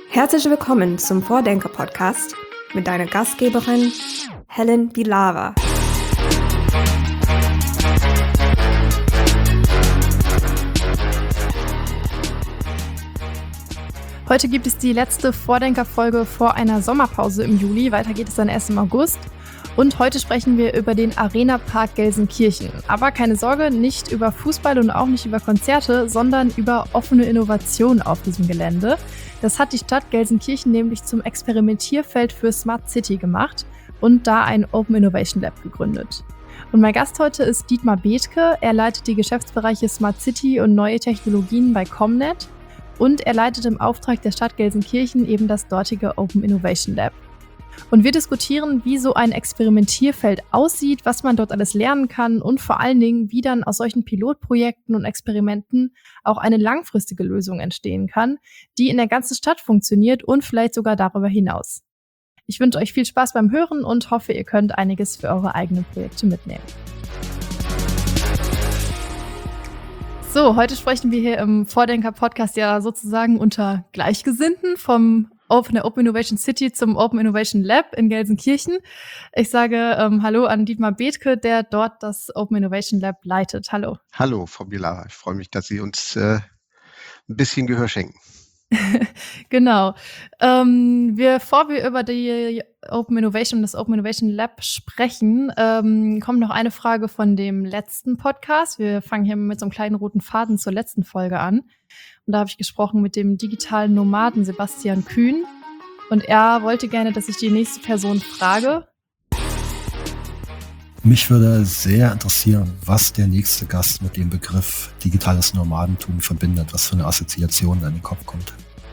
Herzlich willkommen zum Vordenker-Podcast mit deiner Gastgeberin Helen Bilava. Heute gibt es die letzte Vordenker-Folge vor einer Sommerpause im Juli. Weiter geht es dann erst im August. Und heute sprechen wir über den Arena-Park Gelsenkirchen. Aber keine Sorge, nicht über Fußball und auch nicht über Konzerte, sondern über offene Innovation auf diesem Gelände. Das hat die Stadt Gelsenkirchen nämlich zum Experimentierfeld für Smart City gemacht und da ein Open Innovation Lab gegründet. Und mein Gast heute ist Dietmar Bethke. Er leitet die Geschäftsbereiche Smart City und neue Technologien bei Comnet. Und er leitet im Auftrag der Stadt Gelsenkirchen eben das dortige Open Innovation Lab. Und wir diskutieren, wie so ein Experimentierfeld aussieht, was man dort alles lernen kann und vor allen Dingen, wie dann aus solchen Pilotprojekten und Experimenten auch eine langfristige Lösung entstehen kann, die in der ganzen Stadt funktioniert und vielleicht sogar darüber hinaus. Ich wünsche euch viel Spaß beim Hören und hoffe, ihr könnt einiges für eure eigenen Projekte mitnehmen. So, heute sprechen wir hier im Vordenker-Podcast ja sozusagen unter Gleichgesinnten von der Open Innovation City zum Open Innovation Lab in Gelsenkirchen. Ich sage Hallo an Dietmar Bethke, der dort das Open Innovation Lab leitet. Hallo. Hallo, Frau Bilava. Ich freue mich, dass Sie uns ein bisschen Gehör schenken. Genau. Bevor wir über die Open Innovation und das Open Innovation Lab sprechen, kommt noch eine Frage von dem letzten Podcast. Wir fangen hier mit so einem kleinen roten Faden zur letzten Folge an. Und da habe ich gesprochen mit dem digitalen Nomaden Sebastian Kühn. Und er wollte gerne, dass ich die nächste Person frage. Mich würde sehr interessieren, was der nächste Gast mit dem Begriff digitales Nomadentum verbindet, was für eine Assoziation an den Kopf kommt.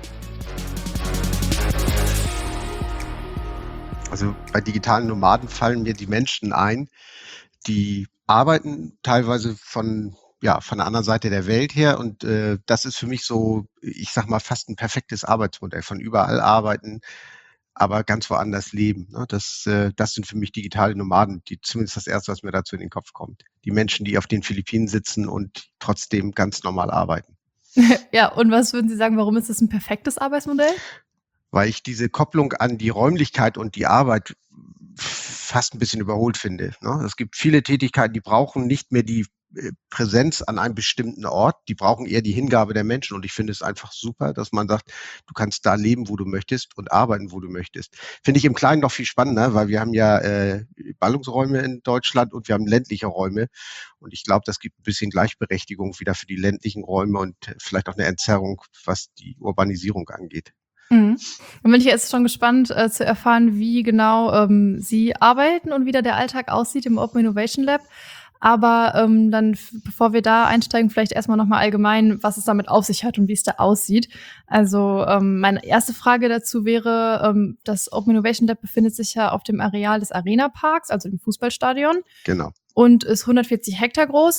Also bei digitalen Nomaden fallen mir die Menschen ein, die arbeiten teilweise von der anderen Seite der Welt her und das ist für mich so, ich sag mal, fast ein perfektes Arbeitsmodell, von überall arbeiten, aber ganz woanders leben. Ne? Das sind für mich digitale Nomaden, die zumindest das Erste, was mir dazu in den Kopf kommt. Die Menschen, die auf den Philippinen sitzen und trotzdem ganz normal arbeiten. Ja, und was würden Sie sagen, warum ist das ein perfektes Arbeitsmodell? Weil ich diese Kopplung an die Räumlichkeit und die Arbeit fast ein bisschen überholt finde. Ne? Es gibt viele Tätigkeiten, die brauchen nicht mehr die Präsenz an einem bestimmten Ort, die brauchen eher die Hingabe der Menschen und ich finde es einfach super, dass man sagt, du kannst da leben, wo du möchtest und arbeiten, wo du möchtest. Finde ich im Kleinen noch viel spannender, weil wir haben ja Ballungsräume in Deutschland und wir haben ländliche Räume und ich glaube, das gibt ein bisschen Gleichberechtigung wieder für die ländlichen Räume und vielleicht auch eine Entzerrung, was die Urbanisierung angeht. Mhm. Dann bin ich jetzt schon gespannt zu erfahren, wie genau Sie arbeiten und wie da der Alltag aussieht im Open Innovation Lab. Aber dann, bevor wir da einsteigen, vielleicht erstmal nochmal allgemein, was es damit auf sich hat und wie es da aussieht. Also meine erste Frage dazu wäre, das Open Innovation Lab befindet sich ja auf dem Areal des Arena Parks, also dem Fußballstadion. Genau. Und ist 140 Hektar groß.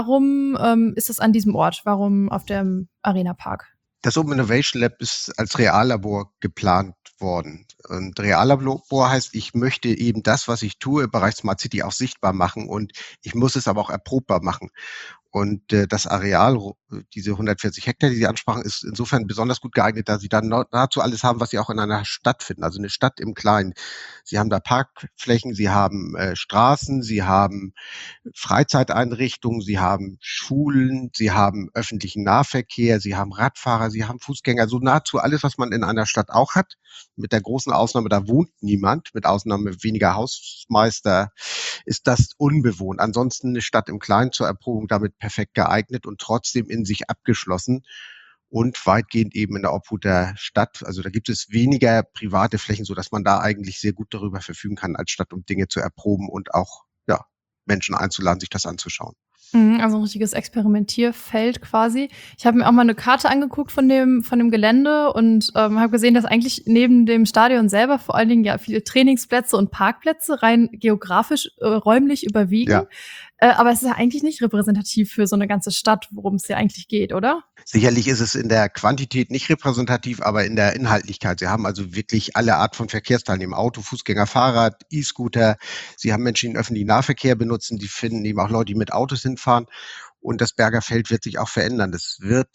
Warum ist das an diesem Ort? Warum auf dem Arena Park? Das Open Innovation Lab ist als Reallabor geplant worden. Und Reallabor heißt, ich möchte eben das, was ich tue im Bereich Smart City auch sichtbar machen und ich muss es aber auch erprobbar machen. Und das Areal, diese 140 Hektar, die Sie ansprachen, ist insofern besonders gut geeignet, da Sie dann nahezu alles haben, was Sie auch in einer Stadt finden, also eine Stadt im Kleinen. Sie haben da Parkflächen, Sie haben Straßen, Sie haben Freizeiteinrichtungen, Sie haben Schulen, Sie haben öffentlichen Nahverkehr, Sie haben Radfahrer, Sie haben Fußgänger, so nahezu alles, was man in einer Stadt auch hat. Mit der großen Ausnahme, da wohnt niemand, mit Ausnahme weniger Hausmeister, ist das unbewohnt. Ansonsten eine Stadt im Kleinen zur Erprobung damit perfekt geeignet und trotzdem in sich abgeschlossen und weitgehend eben in der Obhut der Stadt. Also da gibt es weniger private Flächen, so dass man da eigentlich sehr gut darüber verfügen kann als Stadt, um Dinge zu erproben und auch Menschen einzuladen, sich das anzuschauen. Also ein richtiges Experimentierfeld quasi. Ich habe mir auch mal eine Karte angeguckt von dem Gelände und habe gesehen, dass eigentlich neben dem Stadion selber vor allen Dingen ja viele Trainingsplätze und Parkplätze rein geografisch räumlich überwiegen. Ja. Aber es ist ja eigentlich nicht repräsentativ für so eine ganze Stadt, worum es ja eigentlich geht, oder? Sicherlich ist es in der Quantität nicht repräsentativ, aber in der Inhaltlichkeit. Sie haben also wirklich alle Art von Verkehrsteilnehmern, Auto, Fußgänger, Fahrrad, E-Scooter. Sie haben Menschen, die den öffentlichen Nahverkehr benutzen. Die finden eben auch Leute, die mit Autos hinfahren. Und das Berger Feld wird sich auch verändern. Es wird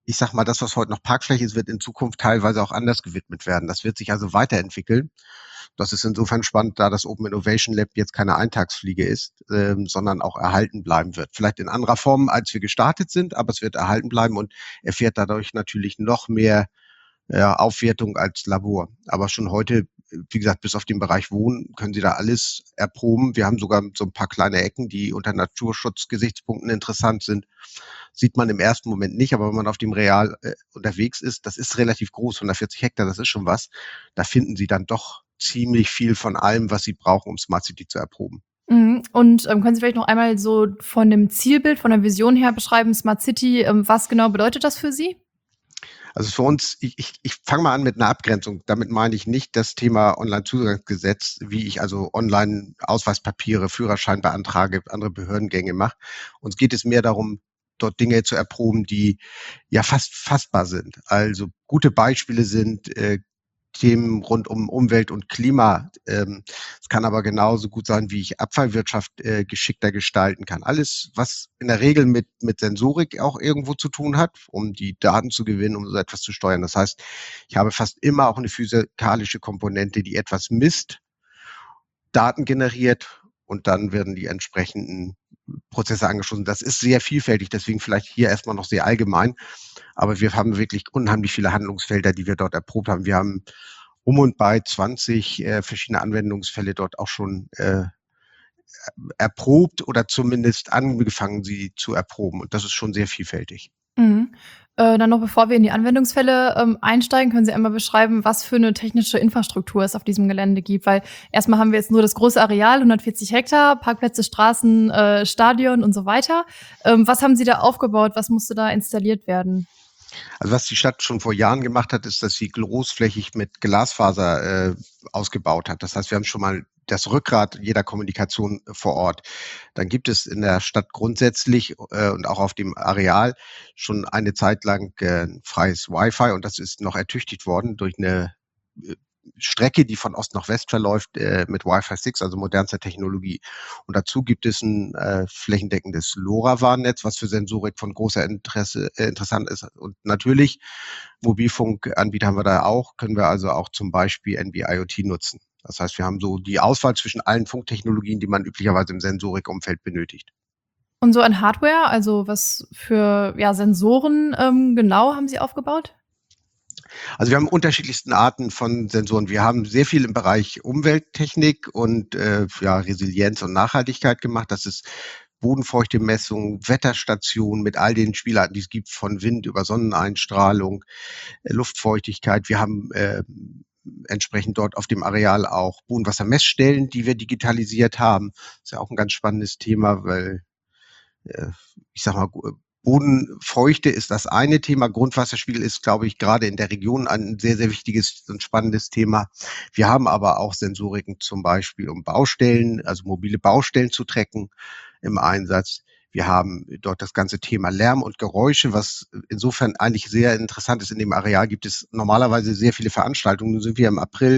ich sag mal, das, was heute noch Parkfläche ist, wird in Zukunft teilweise auch anders gewidmet werden. Das wird sich also weiterentwickeln. Das ist insofern spannend, da das Open Innovation Lab jetzt keine Eintagsfliege ist, sondern auch erhalten bleiben wird. Vielleicht in anderer Form, als wir gestartet sind, aber es wird erhalten bleiben und erfährt dadurch natürlich noch mehr Aufwertung als Labor. Aber schon heute, wie gesagt, bis auf den Bereich Wohnen können Sie da alles erproben. Wir haben sogar so ein paar kleine Ecken, die unter Naturschutzgesichtspunkten interessant sind. Sieht man im ersten Moment nicht, aber wenn man auf dem Real unterwegs ist, das ist relativ groß, 140 Hektar, das ist schon was. Da finden Sie dann doch ziemlich viel von allem, was Sie brauchen, um Smart City zu erproben. Mhm. Und können Sie vielleicht noch einmal so von dem Zielbild, von der Vision her beschreiben, Smart City, was genau bedeutet das für Sie? Also für uns, ich fange mal an mit einer Abgrenzung. Damit meine ich nicht das Thema Onlinezugangsgesetz, wie ich also online Ausweispapiere, Führerschein beantrage, andere Behördengänge mache. Uns geht es mehr darum, dort Dinge zu erproben, die ja fast fassbar sind. Also gute Beispiele sind Themen rund um Umwelt und Klima. Es kann aber genauso gut sein, wie ich Abfallwirtschaft geschickter gestalten kann. Alles, was in der Regel mit Sensorik auch irgendwo zu tun hat, um die Daten zu gewinnen, um so etwas zu steuern. Das heißt, ich habe fast immer auch eine physikalische Komponente, die etwas misst, Daten generiert und dann werden die entsprechenden Prozesse angeschlossen. Das ist sehr vielfältig, deswegen vielleicht hier erstmal noch sehr allgemein. Aber wir haben wirklich unheimlich viele Handlungsfelder, die wir dort erprobt haben. Wir haben um und bei 20 verschiedene Anwendungsfälle dort auch schon erprobt oder zumindest angefangen, sie zu erproben. Und das ist schon sehr vielfältig. Mhm. Dann noch, bevor wir in die Anwendungsfälle einsteigen, können Sie einmal beschreiben, was für eine technische Infrastruktur es auf diesem Gelände gibt? Weil erstmal haben wir jetzt nur das große Areal, 140 Hektar, Parkplätze, Straßen, Stadion und so weiter. Was haben Sie da aufgebaut? Was musste da installiert werden? Also was die Stadt schon vor Jahren gemacht hat, ist, dass sie großflächig mit Glasfaser ausgebaut hat. Das heißt, wir haben schon mal das Rückgrat jeder Kommunikation vor Ort. Dann gibt es in der Stadt grundsätzlich und auch auf dem Areal schon eine Zeit lang freies Wi-Fi und das ist noch ertüchtigt worden durch eine Strecke, die von Ost nach West verläuft, mit Wi-Fi 6, also modernster Technologie. Und dazu gibt es ein flächendeckendes LoRaWAN-Netz, was für Sensorik von großer interessant ist. Und natürlich, Mobilfunkanbieter haben wir da auch, können wir also auch zum Beispiel NB-IoT nutzen. Das heißt, wir haben so die Auswahl zwischen allen Funktechnologien, die man üblicherweise im Sensorikumfeld benötigt. Und so an Hardware, also was für Sensoren genau haben Sie aufgebaut? Also wir haben unterschiedlichsten Arten von Sensoren. Wir haben sehr viel im Bereich Umwelttechnik und Resilienz und Nachhaltigkeit gemacht. Das ist Bodenfeuchtemessung, Wetterstation mit all den Spielarten, die es gibt, von Wind über Sonneneinstrahlung, Luftfeuchtigkeit. Wir haben entsprechend dort auf dem Areal auch Bodenwassermessstellen, die wir digitalisiert haben. Das ist ja auch ein ganz spannendes Thema, weil ich sag mal, Bodenfeuchte ist das eine Thema. Grundwasserspiegel ist, glaube ich, gerade in der Region ein sehr, sehr wichtiges und spannendes Thema. Wir haben aber auch Sensoriken zum Beispiel, um Baustellen, also mobile Baustellen zu tracken im Einsatz. Wir haben dort das ganze Thema Lärm und Geräusche, was insofern eigentlich sehr interessant ist. In dem Areal gibt es normalerweise sehr viele Veranstaltungen. Nun sind wir im April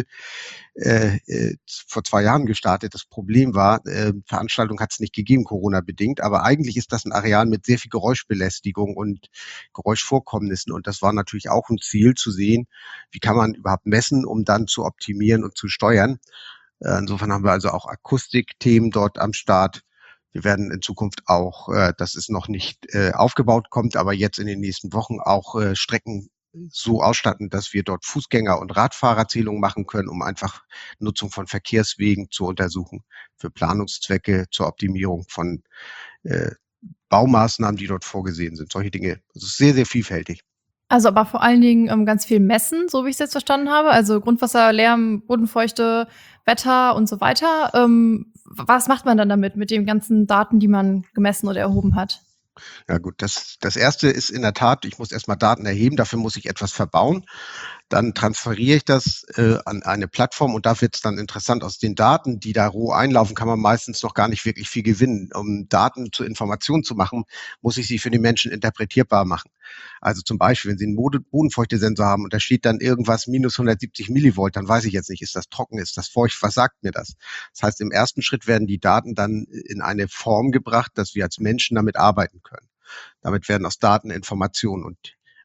vor 2 Jahren gestartet. Das Problem war, Veranstaltung hat es nicht gegeben, Corona-bedingt. Aber eigentlich ist das ein Areal mit sehr viel Geräuschbelästigung und Geräuschvorkommnissen. Und das war natürlich auch ein Ziel zu sehen, wie kann man überhaupt messen, um dann zu optimieren und zu steuern. Insofern haben wir also auch Akustikthemen dort am Start. Wir werden in Zukunft auch, das ist noch nicht aufgebaut, kommt aber jetzt in den nächsten Wochen auch Strecken so ausstatten, dass wir dort Fußgänger- und Radfahrerzählungen machen können, um einfach Nutzung von Verkehrswegen zu untersuchen für Planungszwecke, zur Optimierung von Baumaßnahmen, die dort vorgesehen sind. Solche Dinge. Das ist sehr, sehr vielfältig. Also aber vor allen Dingen ganz viel messen, so wie ich es jetzt verstanden habe. Also Grundwasser, Lärm, Bodenfeuchte, Wetter und so weiter. Was macht man dann damit, mit den ganzen Daten, die man gemessen oder erhoben hat? Ja gut, das erste ist in der Tat, ich muss erstmal Daten erheben, dafür muss ich etwas verbauen. Dann transferiere ich das an eine Plattform und da wird es dann interessant. Aus den Daten, die da roh einlaufen, kann man meistens noch gar nicht wirklich viel gewinnen. Um Daten zur Information zu machen, muss ich sie für die Menschen interpretierbar machen. Also zum Beispiel, wenn Sie einen Bodenfeuchtesensor haben und da steht dann irgendwas minus 170 Millivolt, dann weiß ich jetzt nicht, ist das trocken, ist das feucht, was sagt mir das? Das heißt, im ersten Schritt werden die Daten dann in eine Form gebracht, dass wir als Menschen damit arbeiten können. Damit werden aus Daten Informationen und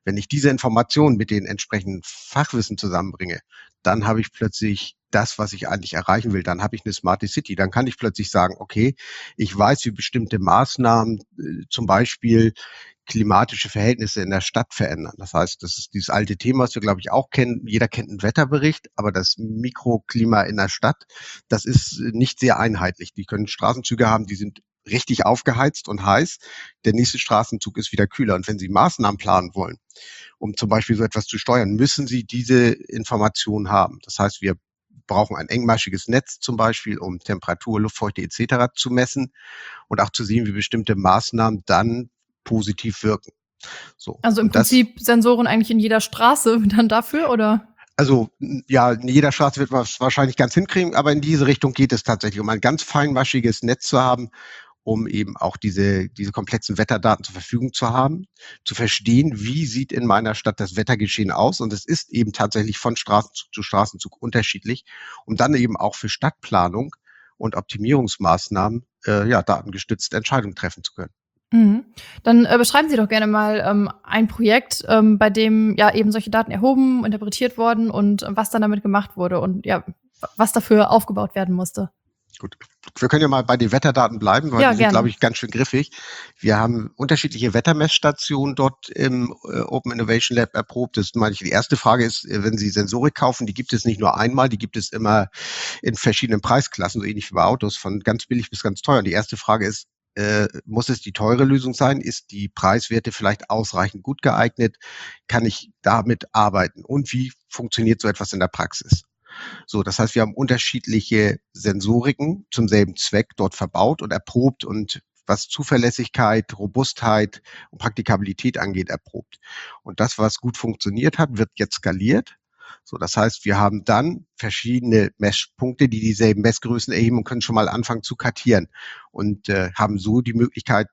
Wenn ich diese Informationen mit den entsprechenden Fachwissen zusammenbringe, dann habe ich plötzlich das, was ich eigentlich erreichen will. Dann habe ich eine Smart City. Dann kann ich plötzlich sagen, okay, ich weiß, wie bestimmte Maßnahmen, zum Beispiel klimatische Verhältnisse in der Stadt verändern. Das heißt, das ist dieses alte Thema, was wir, glaube ich, auch kennen. Jeder kennt einen Wetterbericht, aber das Mikroklima in der Stadt, das ist nicht sehr einheitlich. Die können Straßenzüge haben, die sind richtig aufgeheizt und heiß. Der nächste Straßenzug ist wieder kühler. Und wenn Sie Maßnahmen planen wollen, um zum Beispiel so etwas zu steuern, müssen Sie diese Informationen haben. Das heißt, wir brauchen ein engmaschiges Netz zum Beispiel, um Temperatur, Luftfeuchte etc. zu messen und auch zu sehen, wie bestimmte Maßnahmen dann positiv wirken. So. Also im Prinzip Sensoren eigentlich in jeder Straße dann dafür, oder? Also ja, in jeder Straße wird man es wahrscheinlich ganz hinkriegen, aber in diese Richtung geht es tatsächlich, um ein ganz feinmaschiges Netz zu haben, um eben auch diese komplexen Wetterdaten zur Verfügung zu haben, zu verstehen, wie sieht in meiner Stadt das Wettergeschehen aus. Und es ist eben tatsächlich von Straßenzug zu Straßenzug unterschiedlich, um dann eben auch für Stadtplanung und Optimierungsmaßnahmen datengestützte Entscheidungen treffen zu können. Mhm. Dann beschreiben Sie doch gerne mal ein Projekt, bei dem ja eben solche Daten erhoben, interpretiert wurden und was dann damit gemacht wurde und ja, was dafür aufgebaut werden musste. Gut, wir können ja mal bei den Wetterdaten bleiben, weil die sind, glaube ich, ganz schön griffig. Wir haben unterschiedliche Wettermessstationen dort im Open Innovation Lab erprobt. Das meine ich, die erste Frage ist, wenn Sie Sensorik kaufen, die gibt es nicht nur einmal, die gibt es immer in verschiedenen Preisklassen, so ähnlich wie bei Autos, von ganz billig bis ganz teuer. Und die erste Frage ist, muss es die teure Lösung sein? Ist die Preiswerte vielleicht ausreichend gut geeignet? Kann ich damit arbeiten? Und wie funktioniert so etwas in der Praxis? So, das heißt, wir haben unterschiedliche Sensoriken zum selben Zweck dort verbaut und erprobt und was Zuverlässigkeit, Robustheit und Praktikabilität angeht, erprobt. Und das, was gut funktioniert hat, wird jetzt skaliert. So, das heißt, wir haben dann verschiedene Messpunkte, die dieselben Messgrößen erheben und können schon mal anfangen zu kartieren und haben so die Möglichkeit,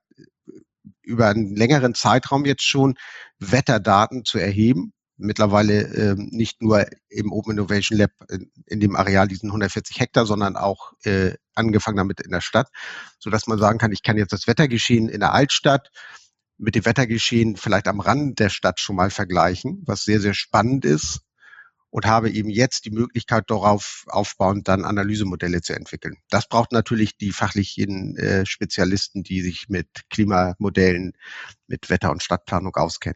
über einen längeren Zeitraum jetzt schon Wetterdaten zu erheben. Mittlerweile nicht nur im Open Innovation Lab in dem Areal, diesen 140 Hektar, sondern auch angefangen damit in der Stadt, sodass man sagen kann, ich kann jetzt das Wettergeschehen in der Altstadt mit dem Wettergeschehen vielleicht am Rand der Stadt schon mal vergleichen, was sehr, sehr spannend ist. Und habe eben jetzt die Möglichkeit, darauf aufbauend dann Analysemodelle zu entwickeln. Das braucht natürlich die fachlichen Spezialisten, die sich mit Klimamodellen, mit Wetter- und Stadtplanung auskennen.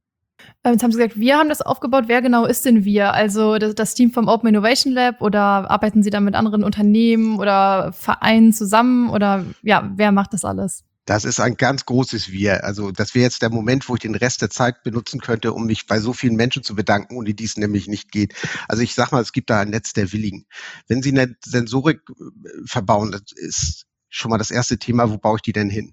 Jetzt haben Sie gesagt, wir haben das aufgebaut. Wer genau ist denn wir? Also das Team vom Open Innovation Lab oder arbeiten Sie da mit anderen Unternehmen oder Vereinen zusammen oder ja, wer macht das alles? Das ist ein ganz großes Wir. Also das wäre jetzt der Moment, wo ich den Rest der Zeit benutzen könnte, um mich bei so vielen Menschen zu bedanken, ohne die es nämlich nicht geht. Also ich sag mal, es gibt da ein Netz der Willigen. Wenn Sie eine Sensorik verbauen, das ist schon mal das erste Thema, wo baue ich die denn hin?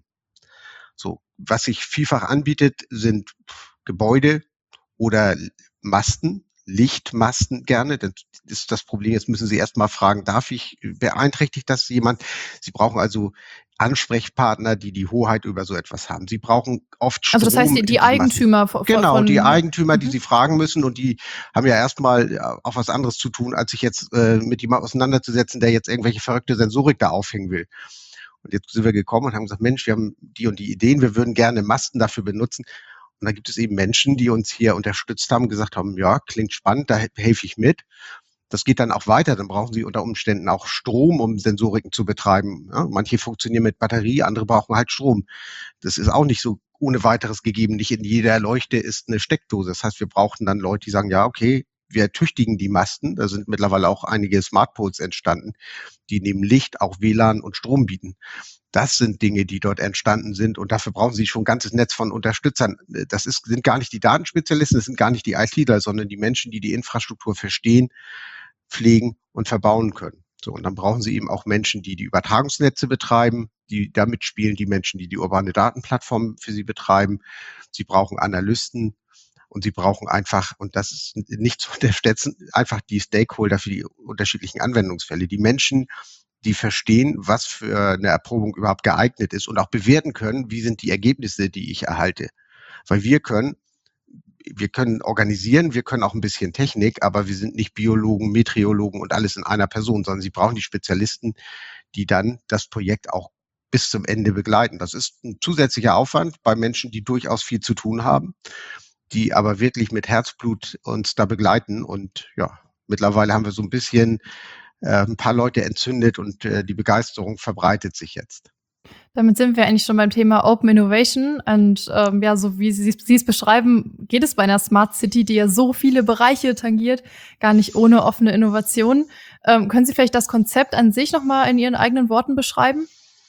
So, was sich vielfach anbietet, sind Gebäude oder Masten, Lichtmasten gerne. Das ist das Problem. Jetzt müssen Sie erst mal fragen, beeinträchtigt das jemand? Sie brauchen also Ansprechpartner, die die Hoheit über so etwas haben. Sie brauchen oft Strom. Also das heißt, die Eigentümer die Eigentümer, die Sie fragen müssen und die haben ja erstmal auch was anderes zu tun, als sich jetzt mit jemandem auseinanderzusetzen, der jetzt irgendwelche verrückte Sensorik da aufhängen will. Und jetzt sind wir gekommen und haben gesagt, Mensch, wir haben die und die Ideen, wir würden gerne Masten dafür benutzen. Und da gibt es eben Menschen, die uns hier unterstützt haben, gesagt haben, ja, klingt spannend, da helfe ich mit. Das geht dann auch weiter. Dann brauchen Sie unter Umständen auch Strom, um Sensoriken zu betreiben. Ja, manche funktionieren mit Batterie, andere brauchen halt Strom. Das ist auch nicht so ohne weiteres gegeben. Nicht in jeder Leuchte ist eine Steckdose. Das heißt, wir brauchten dann Leute, die sagen, ja, okay, wir ertüchtigen die Masten. Da sind mittlerweile auch einige Smartpoles entstanden, die neben Licht auch WLAN und Strom bieten. Das sind Dinge, die dort entstanden sind und dafür brauchen Sie schon ein ganzes Netz von Unterstützern. Sind gar nicht die Datenspezialisten, das sind gar nicht die ITler, sondern die Menschen, die die Infrastruktur verstehen, pflegen und verbauen können. So, und dann brauchen Sie eben auch Menschen, die die Übertragungsnetze betreiben, die da mitspielen, die Menschen, die die urbane Datenplattform für Sie betreiben. Sie brauchen Analysten und Sie brauchen einfach, und das ist nicht zu unterschätzen, einfach die Stakeholder für die unterschiedlichen Anwendungsfälle. Die Menschen, die verstehen, was für eine Erprobung überhaupt geeignet ist und auch bewerten können, wie sind die Ergebnisse, die ich erhalte. Weil wir können organisieren, wir können auch ein bisschen Technik, aber wir sind nicht Biologen, Meteorologen und alles in einer Person, sondern Sie brauchen die Spezialisten, die dann das Projekt auch bis zum Ende begleiten. Das ist ein zusätzlicher Aufwand bei Menschen, die durchaus viel zu tun haben, die aber wirklich mit Herzblut uns da begleiten. Und ja, mittlerweile haben wir so ein bisschen ein paar Leute entzündet und die Begeisterung verbreitet sich jetzt. Damit sind wir eigentlich schon beim Thema Open Innovation. Und ja, so wie Sie es beschreiben, geht es bei einer Smart City, die ja so viele Bereiche tangiert, gar nicht ohne offene Innovation. Können Sie vielleicht das Konzept an sich nochmal in Ihren eigenen Worten beschreiben?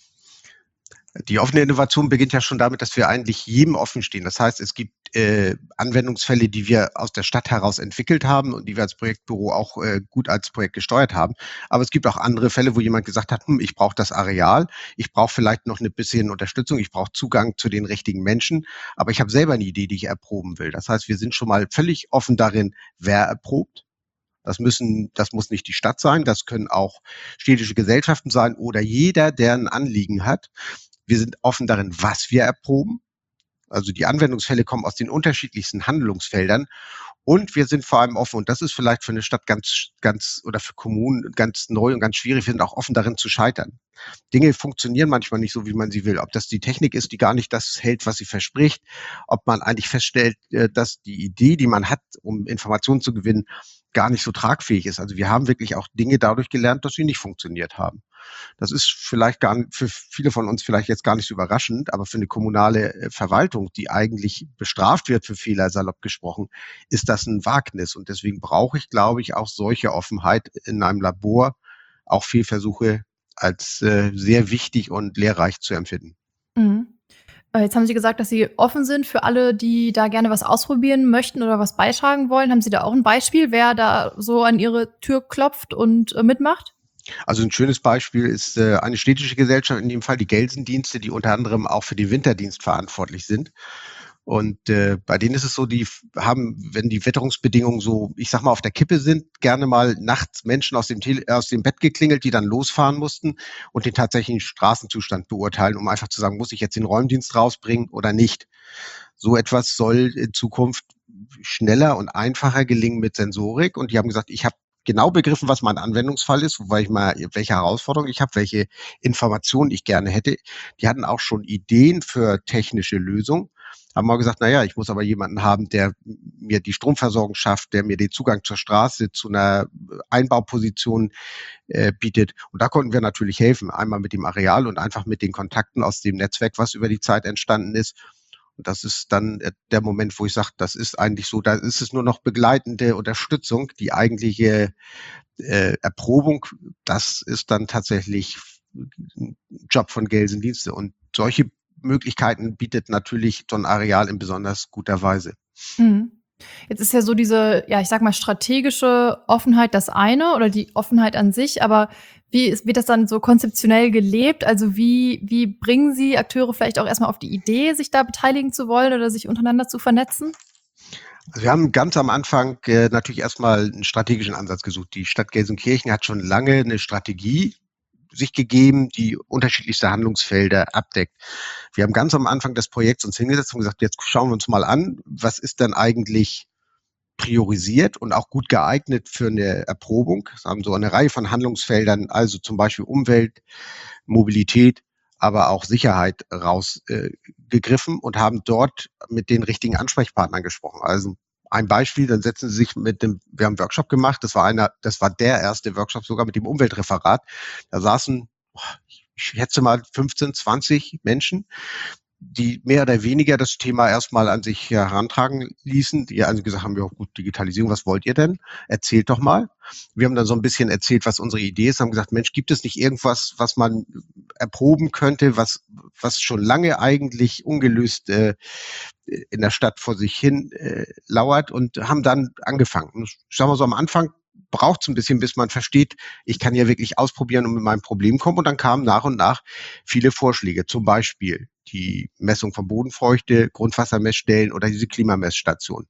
Die offene Innovation beginnt ja schon damit, dass wir eigentlich jedem offen stehen. Das heißt, es gibt Anwendungsfälle, die wir aus der Stadt heraus entwickelt haben und die wir als Projektbüro auch gut als Projekt gesteuert haben. Aber es gibt auch andere Fälle, wo jemand gesagt hat, ich brauche das Areal, ich brauche vielleicht noch eine bisschen Unterstützung, ich brauche Zugang zu den richtigen Menschen, aber ich habe selber eine Idee, die ich erproben will. Das heißt, wir sind schon mal völlig offen darin, wer erprobt. Das muss nicht die Stadt sein, das können auch städtische Gesellschaften sein oder jeder, der ein Anliegen hat. Wir sind offen darin, was wir erproben. Also die Anwendungsfälle kommen aus den unterschiedlichsten Handlungsfeldern. Und wir sind vor allem offen, und das ist vielleicht für eine Stadt ganz oder für Kommunen ganz neu und ganz schwierig, wir sind auch offen darin zu scheitern. Dinge funktionieren manchmal nicht so, wie man sie will. Ob das die Technik ist, die gar nicht das hält, was sie verspricht, ob man eigentlich feststellt, dass die Idee, die man hat, um Informationen zu gewinnen, gar nicht so tragfähig ist. Also wir haben wirklich auch Dinge dadurch gelernt, dass sie nicht funktioniert haben. Das ist vielleicht für viele von uns vielleicht jetzt gar nicht so überraschend, aber für eine kommunale Verwaltung, die eigentlich bestraft wird für Fehler, salopp gesprochen, ist das ein Wagnis. Und deswegen brauche ich, glaube ich, auch solche Offenheit in einem Labor, auch Fehlversuche als sehr wichtig und lehrreich zu empfinden. Mhm. Jetzt haben Sie gesagt, dass Sie offen sind für alle, die da gerne was ausprobieren möchten oder was beitragen wollen. Haben Sie da auch ein Beispiel, wer da so an Ihre Tür klopft und mitmacht? Also ein schönes Beispiel ist eine städtische Gesellschaft, in dem Fall die Gelsendienste, die unter anderem auch für den Winterdienst verantwortlich sind. Und bei denen ist es so, die haben, wenn die Witterungsbedingungen so, ich sag mal, auf der Kippe sind, gerne mal nachts Menschen aus dem Bett geklingelt, die dann losfahren mussten und den tatsächlichen Straßenzustand beurteilen, um einfach zu sagen, muss ich jetzt den Räumdienst rausbringen oder nicht. So etwas soll in Zukunft schneller und einfacher gelingen mit Sensorik. Und die haben gesagt, ich habe genau begriffen, was mein Anwendungsfall ist, welche Herausforderungen ich habe, welche Informationen ich gerne hätte. Die hatten auch schon Ideen für technische Lösungen, haben mal gesagt, ich muss aber jemanden haben, der mir die Stromversorgung schafft, der mir den Zugang zur Straße, zu einer Einbauposition bietet. Und da konnten wir natürlich helfen, einmal mit dem Areal und einfach mit den Kontakten aus dem Netzwerk, was über die Zeit entstanden ist. Und das ist dann der Moment, wo ich sage, das ist eigentlich so, da ist es nur noch begleitende Unterstützung. Die eigentliche Erprobung, das ist dann tatsächlich ein Job von Gelsendienste. Und solche Möglichkeiten bietet natürlich so ein Areal in besonders guter Weise. Mhm. Jetzt ist ja so diese, ja, ich sag mal, strategische Offenheit das eine oder die Offenheit an sich, aber wie wird das dann so konzeptionell gelebt? Also wie bringen Sie Akteure vielleicht auch erstmal auf die Idee, sich da beteiligen zu wollen oder sich untereinander zu vernetzen? Also wir haben ganz am Anfang natürlich erstmal einen strategischen Ansatz gesucht. Die Stadt Gelsenkirchen hat schon lange eine Strategie sich gegeben, die unterschiedlichste Handlungsfelder abdeckt. Wir haben ganz am Anfang des Projekts uns hingesetzt und gesagt, jetzt schauen wir uns mal an, was ist denn eigentlich priorisiert und auch gut geeignet für eine Erprobung. Wir haben so eine Reihe von Handlungsfeldern, also zum Beispiel Umwelt, Mobilität, aber auch Sicherheit rausgegriffen und haben dort mit den richtigen Ansprechpartnern gesprochen. Also ein Beispiel, dann setzen Sie sich wir haben einen Workshop gemacht, das war der erste Workshop sogar mit dem Umweltreferat. Da saßen, ich schätze mal 15, 20 Menschen, die mehr oder weniger das Thema erstmal an sich herantragen ließen, die also gesagt haben, ja gut, Digitalisierung, was wollt ihr denn? Erzählt doch mal. Wir haben dann so ein bisschen erzählt, was unsere Idee ist, haben gesagt, Mensch, gibt es nicht irgendwas, was man erproben könnte, was schon lange eigentlich ungelöst in der Stadt vor sich hin lauert, und haben dann angefangen. Und sagen wir so, am Anfang braucht es ein bisschen, bis man versteht, ich kann ja wirklich ausprobieren und mit meinem Problem kommen. Und dann kamen nach und nach viele Vorschläge, zum Beispiel die Messung von Bodenfeuchte, Grundwassermessstellen oder diese Klimamessstation.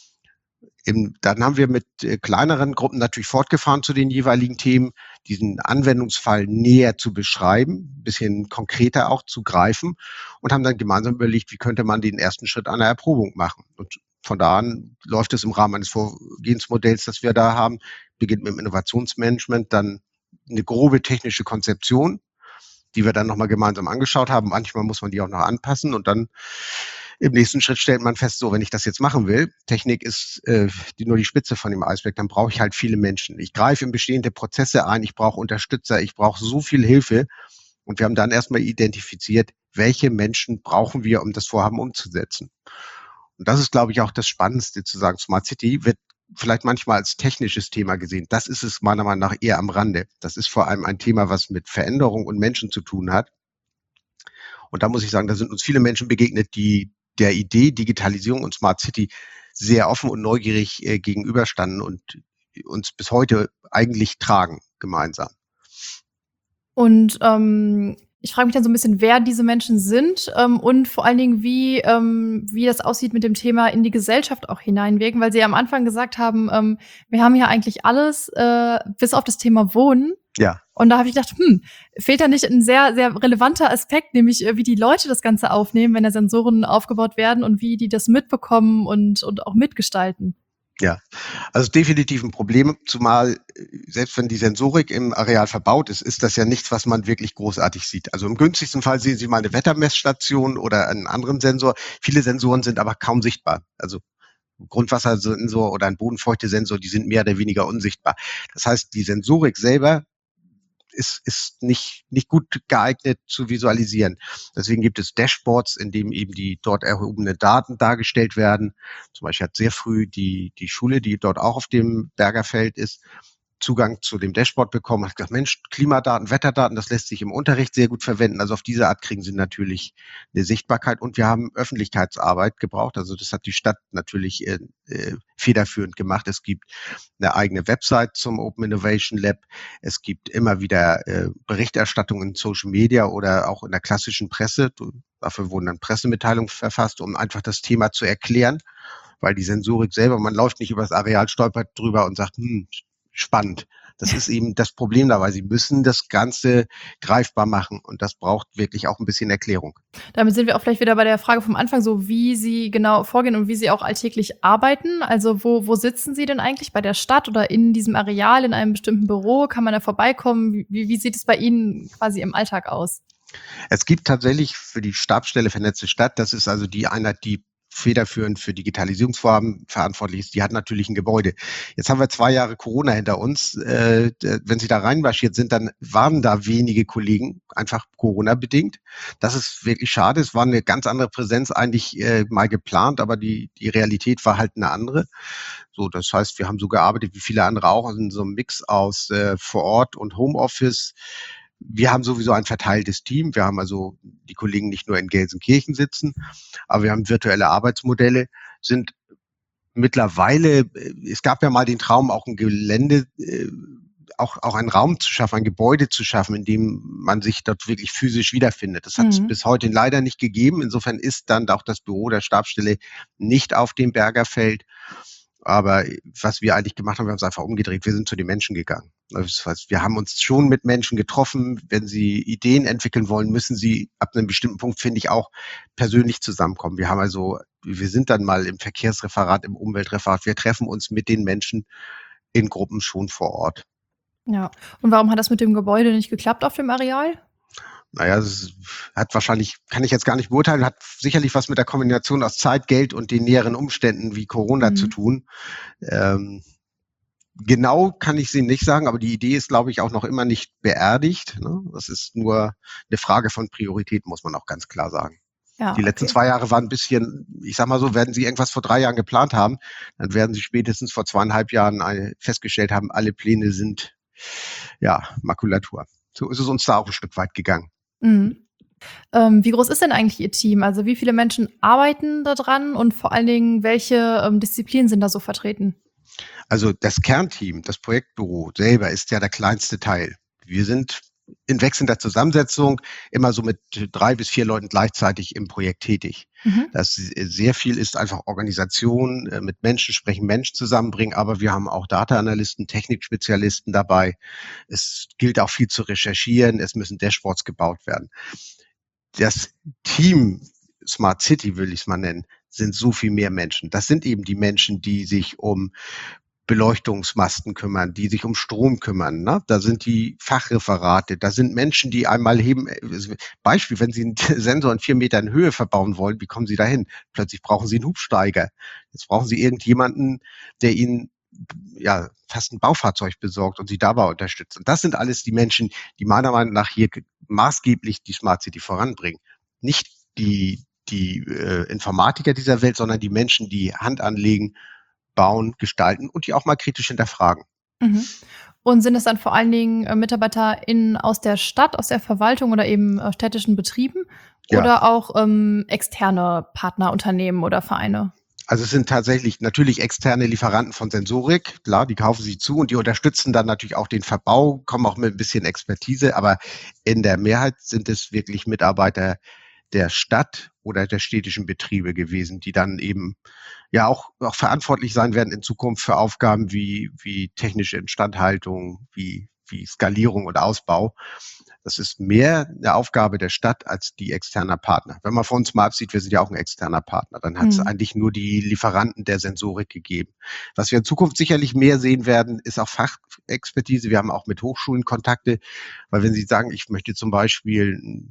Dann haben wir mit kleineren Gruppen natürlich fortgefahren zu den jeweiligen Themen, diesen Anwendungsfall näher zu beschreiben, ein bisschen konkreter auch zu greifen, und haben dann gemeinsam überlegt, wie könnte man den ersten Schritt einer Erprobung machen. Und von da an läuft es im Rahmen eines Vorgehensmodells, das wir da haben, beginnt mit dem Innovationsmanagement, dann eine grobe technische Konzeption, die wir dann nochmal gemeinsam angeschaut haben. Manchmal muss man die auch noch anpassen, und dann Im nächsten Schritt stellt man fest, so, wenn ich das jetzt machen will, Technik ist nur die Spitze von dem Eisberg, dann brauche ich halt viele Menschen. Ich greife in bestehende Prozesse ein, ich brauche Unterstützer, ich brauche so viel Hilfe. Und wir haben dann erstmal identifiziert, welche Menschen brauchen wir, um das Vorhaben umzusetzen. Und das ist, glaube ich, auch das Spannendste zu sagen. Smart City wird vielleicht manchmal als technisches Thema gesehen. Das ist es meiner Meinung nach eher am Rande. Das ist vor allem ein Thema, was mit Veränderung und Menschen zu tun hat. Und da muss ich sagen, da sind uns viele Menschen begegnet, die der Idee Digitalisierung und Smart City sehr offen und neugierig gegenüberstanden und uns bis heute eigentlich tragen gemeinsam. Und ich frage mich dann so ein bisschen, wer diese Menschen sind und vor allen Dingen, wie das aussieht mit dem Thema in die Gesellschaft auch hineinwirken, weil Sie ja am Anfang gesagt haben, wir haben ja eigentlich alles, bis auf das Thema Wohnen. Ja. Und da habe ich gedacht, fehlt da nicht ein sehr, sehr relevanter Aspekt, nämlich wie die Leute das Ganze aufnehmen, wenn da Sensoren aufgebaut werden und wie die das mitbekommen und auch mitgestalten. Ja, also definitiv ein Problem, zumal selbst wenn die Sensorik im Areal verbaut ist, ist das ja nichts, was man wirklich großartig sieht. Also im günstigsten Fall sehen Sie mal eine Wettermessstation oder einen anderen Sensor. Viele Sensoren sind aber kaum sichtbar. Also Grundwassersensor oder ein Bodenfeuchtesensor, die sind mehr oder weniger unsichtbar. Das heißt, die Sensorik selber ist nicht gut geeignet zu visualisieren. Deswegen gibt es Dashboards, in denen eben die dort erhobenen Daten dargestellt werden. Zum Beispiel hat sehr früh die Schule, die dort auch auf dem Bergerfeld ist, Zugang zu dem Dashboard bekommen, hat gesagt, Mensch, Klimadaten, Wetterdaten, das lässt sich im Unterricht sehr gut verwenden. Also auf diese Art kriegen sie natürlich eine Sichtbarkeit und wir haben Öffentlichkeitsarbeit gebraucht. Also das hat die Stadt natürlich federführend gemacht. Es gibt eine eigene Website zum Open Innovation Lab. Es gibt immer wieder Berichterstattung in Social Media oder auch in der klassischen Presse. Dafür wurden dann Pressemitteilungen verfasst, um einfach das Thema zu erklären, weil die Sensorik selber, man läuft nicht über das Areal, stolpert drüber und sagt, spannend. Das ist eben das Problem dabei. Sie müssen das Ganze greifbar machen und das braucht wirklich auch ein bisschen Erklärung. Damit sind wir auch vielleicht wieder bei der Frage vom Anfang, so wie Sie genau vorgehen und wie Sie auch alltäglich arbeiten. Also wo sitzen Sie denn eigentlich? Bei der Stadt oder in diesem Areal, in einem bestimmten Büro? Kann man da vorbeikommen? Wie sieht es bei Ihnen quasi im Alltag aus? Es gibt tatsächlich für die Stabsstelle Vernetzte Stadt, das ist also die Einheit, die federführend für Digitalisierungsvorhaben verantwortlich ist, die hat natürlich ein Gebäude. Jetzt haben wir 2 Jahre Corona hinter uns. Wenn Sie da reinmarschiert sind, dann waren da wenige Kollegen, einfach Corona-bedingt. Das ist wirklich schade. Es war eine ganz andere Präsenz eigentlich mal geplant, aber die Realität war halt eine andere. So, das heißt, wir haben so gearbeitet wie viele andere auch, also in so einem Mix aus vor Ort und Homeoffice. Wir haben sowieso ein verteiltes Team. Wir haben also die Kollegen nicht nur in Gelsenkirchen sitzen, aber wir haben virtuelle Arbeitsmodelle, sind mittlerweile, es gab ja mal den Traum, auch ein Gelände, auch einen Raum zu schaffen, ein Gebäude zu schaffen, in dem man sich dort wirklich physisch wiederfindet. Das hat es bis heute leider nicht gegeben. Insofern ist dann auch das Büro der Stabsstelle nicht auf dem Bergerfeld. Aber was wir eigentlich gemacht haben, wir haben uns einfach umgedreht. Wir sind zu den Menschen gegangen. Das heißt, wir haben uns schon mit Menschen getroffen. Wenn sie Ideen entwickeln wollen, müssen sie ab einem bestimmten Punkt, finde ich, auch persönlich zusammenkommen. Wir sind dann mal im Verkehrsreferat, im Umweltreferat. Wir treffen uns mit den Menschen in Gruppen schon vor Ort. Ja. Und warum hat das mit dem Gebäude nicht geklappt auf dem Areal? Naja, es hat wahrscheinlich, kann ich jetzt gar nicht beurteilen, hat sicherlich was mit der Kombination aus Zeit, Geld und den näheren Umständen wie Corona zu tun. Genau kann ich sie nicht sagen, aber die Idee ist, glaube ich, auch noch immer nicht beerdigt. Ne? Das ist nur eine Frage von Priorität, muss man auch ganz klar sagen. Ja, die letzten 2 Jahre waren ein bisschen, ich sag mal so, werden Sie irgendwas vor 3 Jahren geplant haben, dann werden Sie spätestens vor 2,5 Jahren festgestellt haben, alle Pläne sind, Makulatur. So ist es uns da auch ein Stück weit gegangen. Mhm. Wie groß ist denn eigentlich Ihr Team? Also wie viele Menschen arbeiten da dran und vor allen Dingen, welche Disziplinen sind da so vertreten? Also das Kernteam, das Projektbüro selber ist ja der kleinste Teil. Wir sind in wechselnder Zusammensetzung immer so mit 3 bis 4 Leuten gleichzeitig im Projekt tätig. Das sehr viel ist einfach Organisation, mit Menschen sprechen, Menschen zusammenbringen, aber wir haben auch Data-Analysten, Technikspezialisten dabei. Es gilt auch viel zu recherchieren, es müssen Dashboards gebaut werden. Das Team Smart City, will ich es mal nennen, sind so viel mehr Menschen. Das sind eben die Menschen, die sich um Beleuchtungsmasten kümmern, die sich um Strom kümmern. Ne? Da sind die Fachreferate, da sind Menschen, die einmal heben. Beispiel, wenn Sie einen Sensor in 4 Metern Höhe verbauen wollen, wie kommen Sie dahin? Plötzlich brauchen Sie einen Hubsteiger. Jetzt brauchen Sie irgendjemanden, der Ihnen ja fast ein Baufahrzeug besorgt und Sie dabei unterstützt. Und das sind alles die Menschen, die meiner Meinung nach hier maßgeblich die Smart City voranbringen. Nicht die Informatiker dieser Welt, sondern die Menschen, die Hand anlegen, bauen, gestalten und die auch mal kritisch hinterfragen. Mhm. Und sind es dann vor allen Dingen MitarbeiterInnen aus der Stadt, aus der Verwaltung oder eben städtischen Betrieben Ja. oder auch externe Partnerunternehmen oder Vereine? Also es sind tatsächlich natürlich externe Lieferanten von Sensorik, klar, die kaufen sie zu und die unterstützen dann natürlich auch den Verbau, kommen auch mit ein bisschen Expertise, aber in der Mehrheit sind es wirklich Mitarbeiter der Stadt oder der städtischen Betriebe gewesen, die dann eben ja auch verantwortlich sein werden in Zukunft für Aufgaben wie technische Instandhaltung, wie Skalierung und Ausbau. Das ist mehr eine Aufgabe der Stadt als die externer Partner. Wenn man von uns mal absieht, wir sind ja auch ein externer Partner, dann hat es eigentlich nur die Lieferanten der Sensorik gegeben. Was wir in Zukunft sicherlich mehr sehen werden, ist auch Fachexpertise. Wir haben auch mit Hochschulen Kontakte, weil wenn Sie sagen, ich möchte zum Beispiel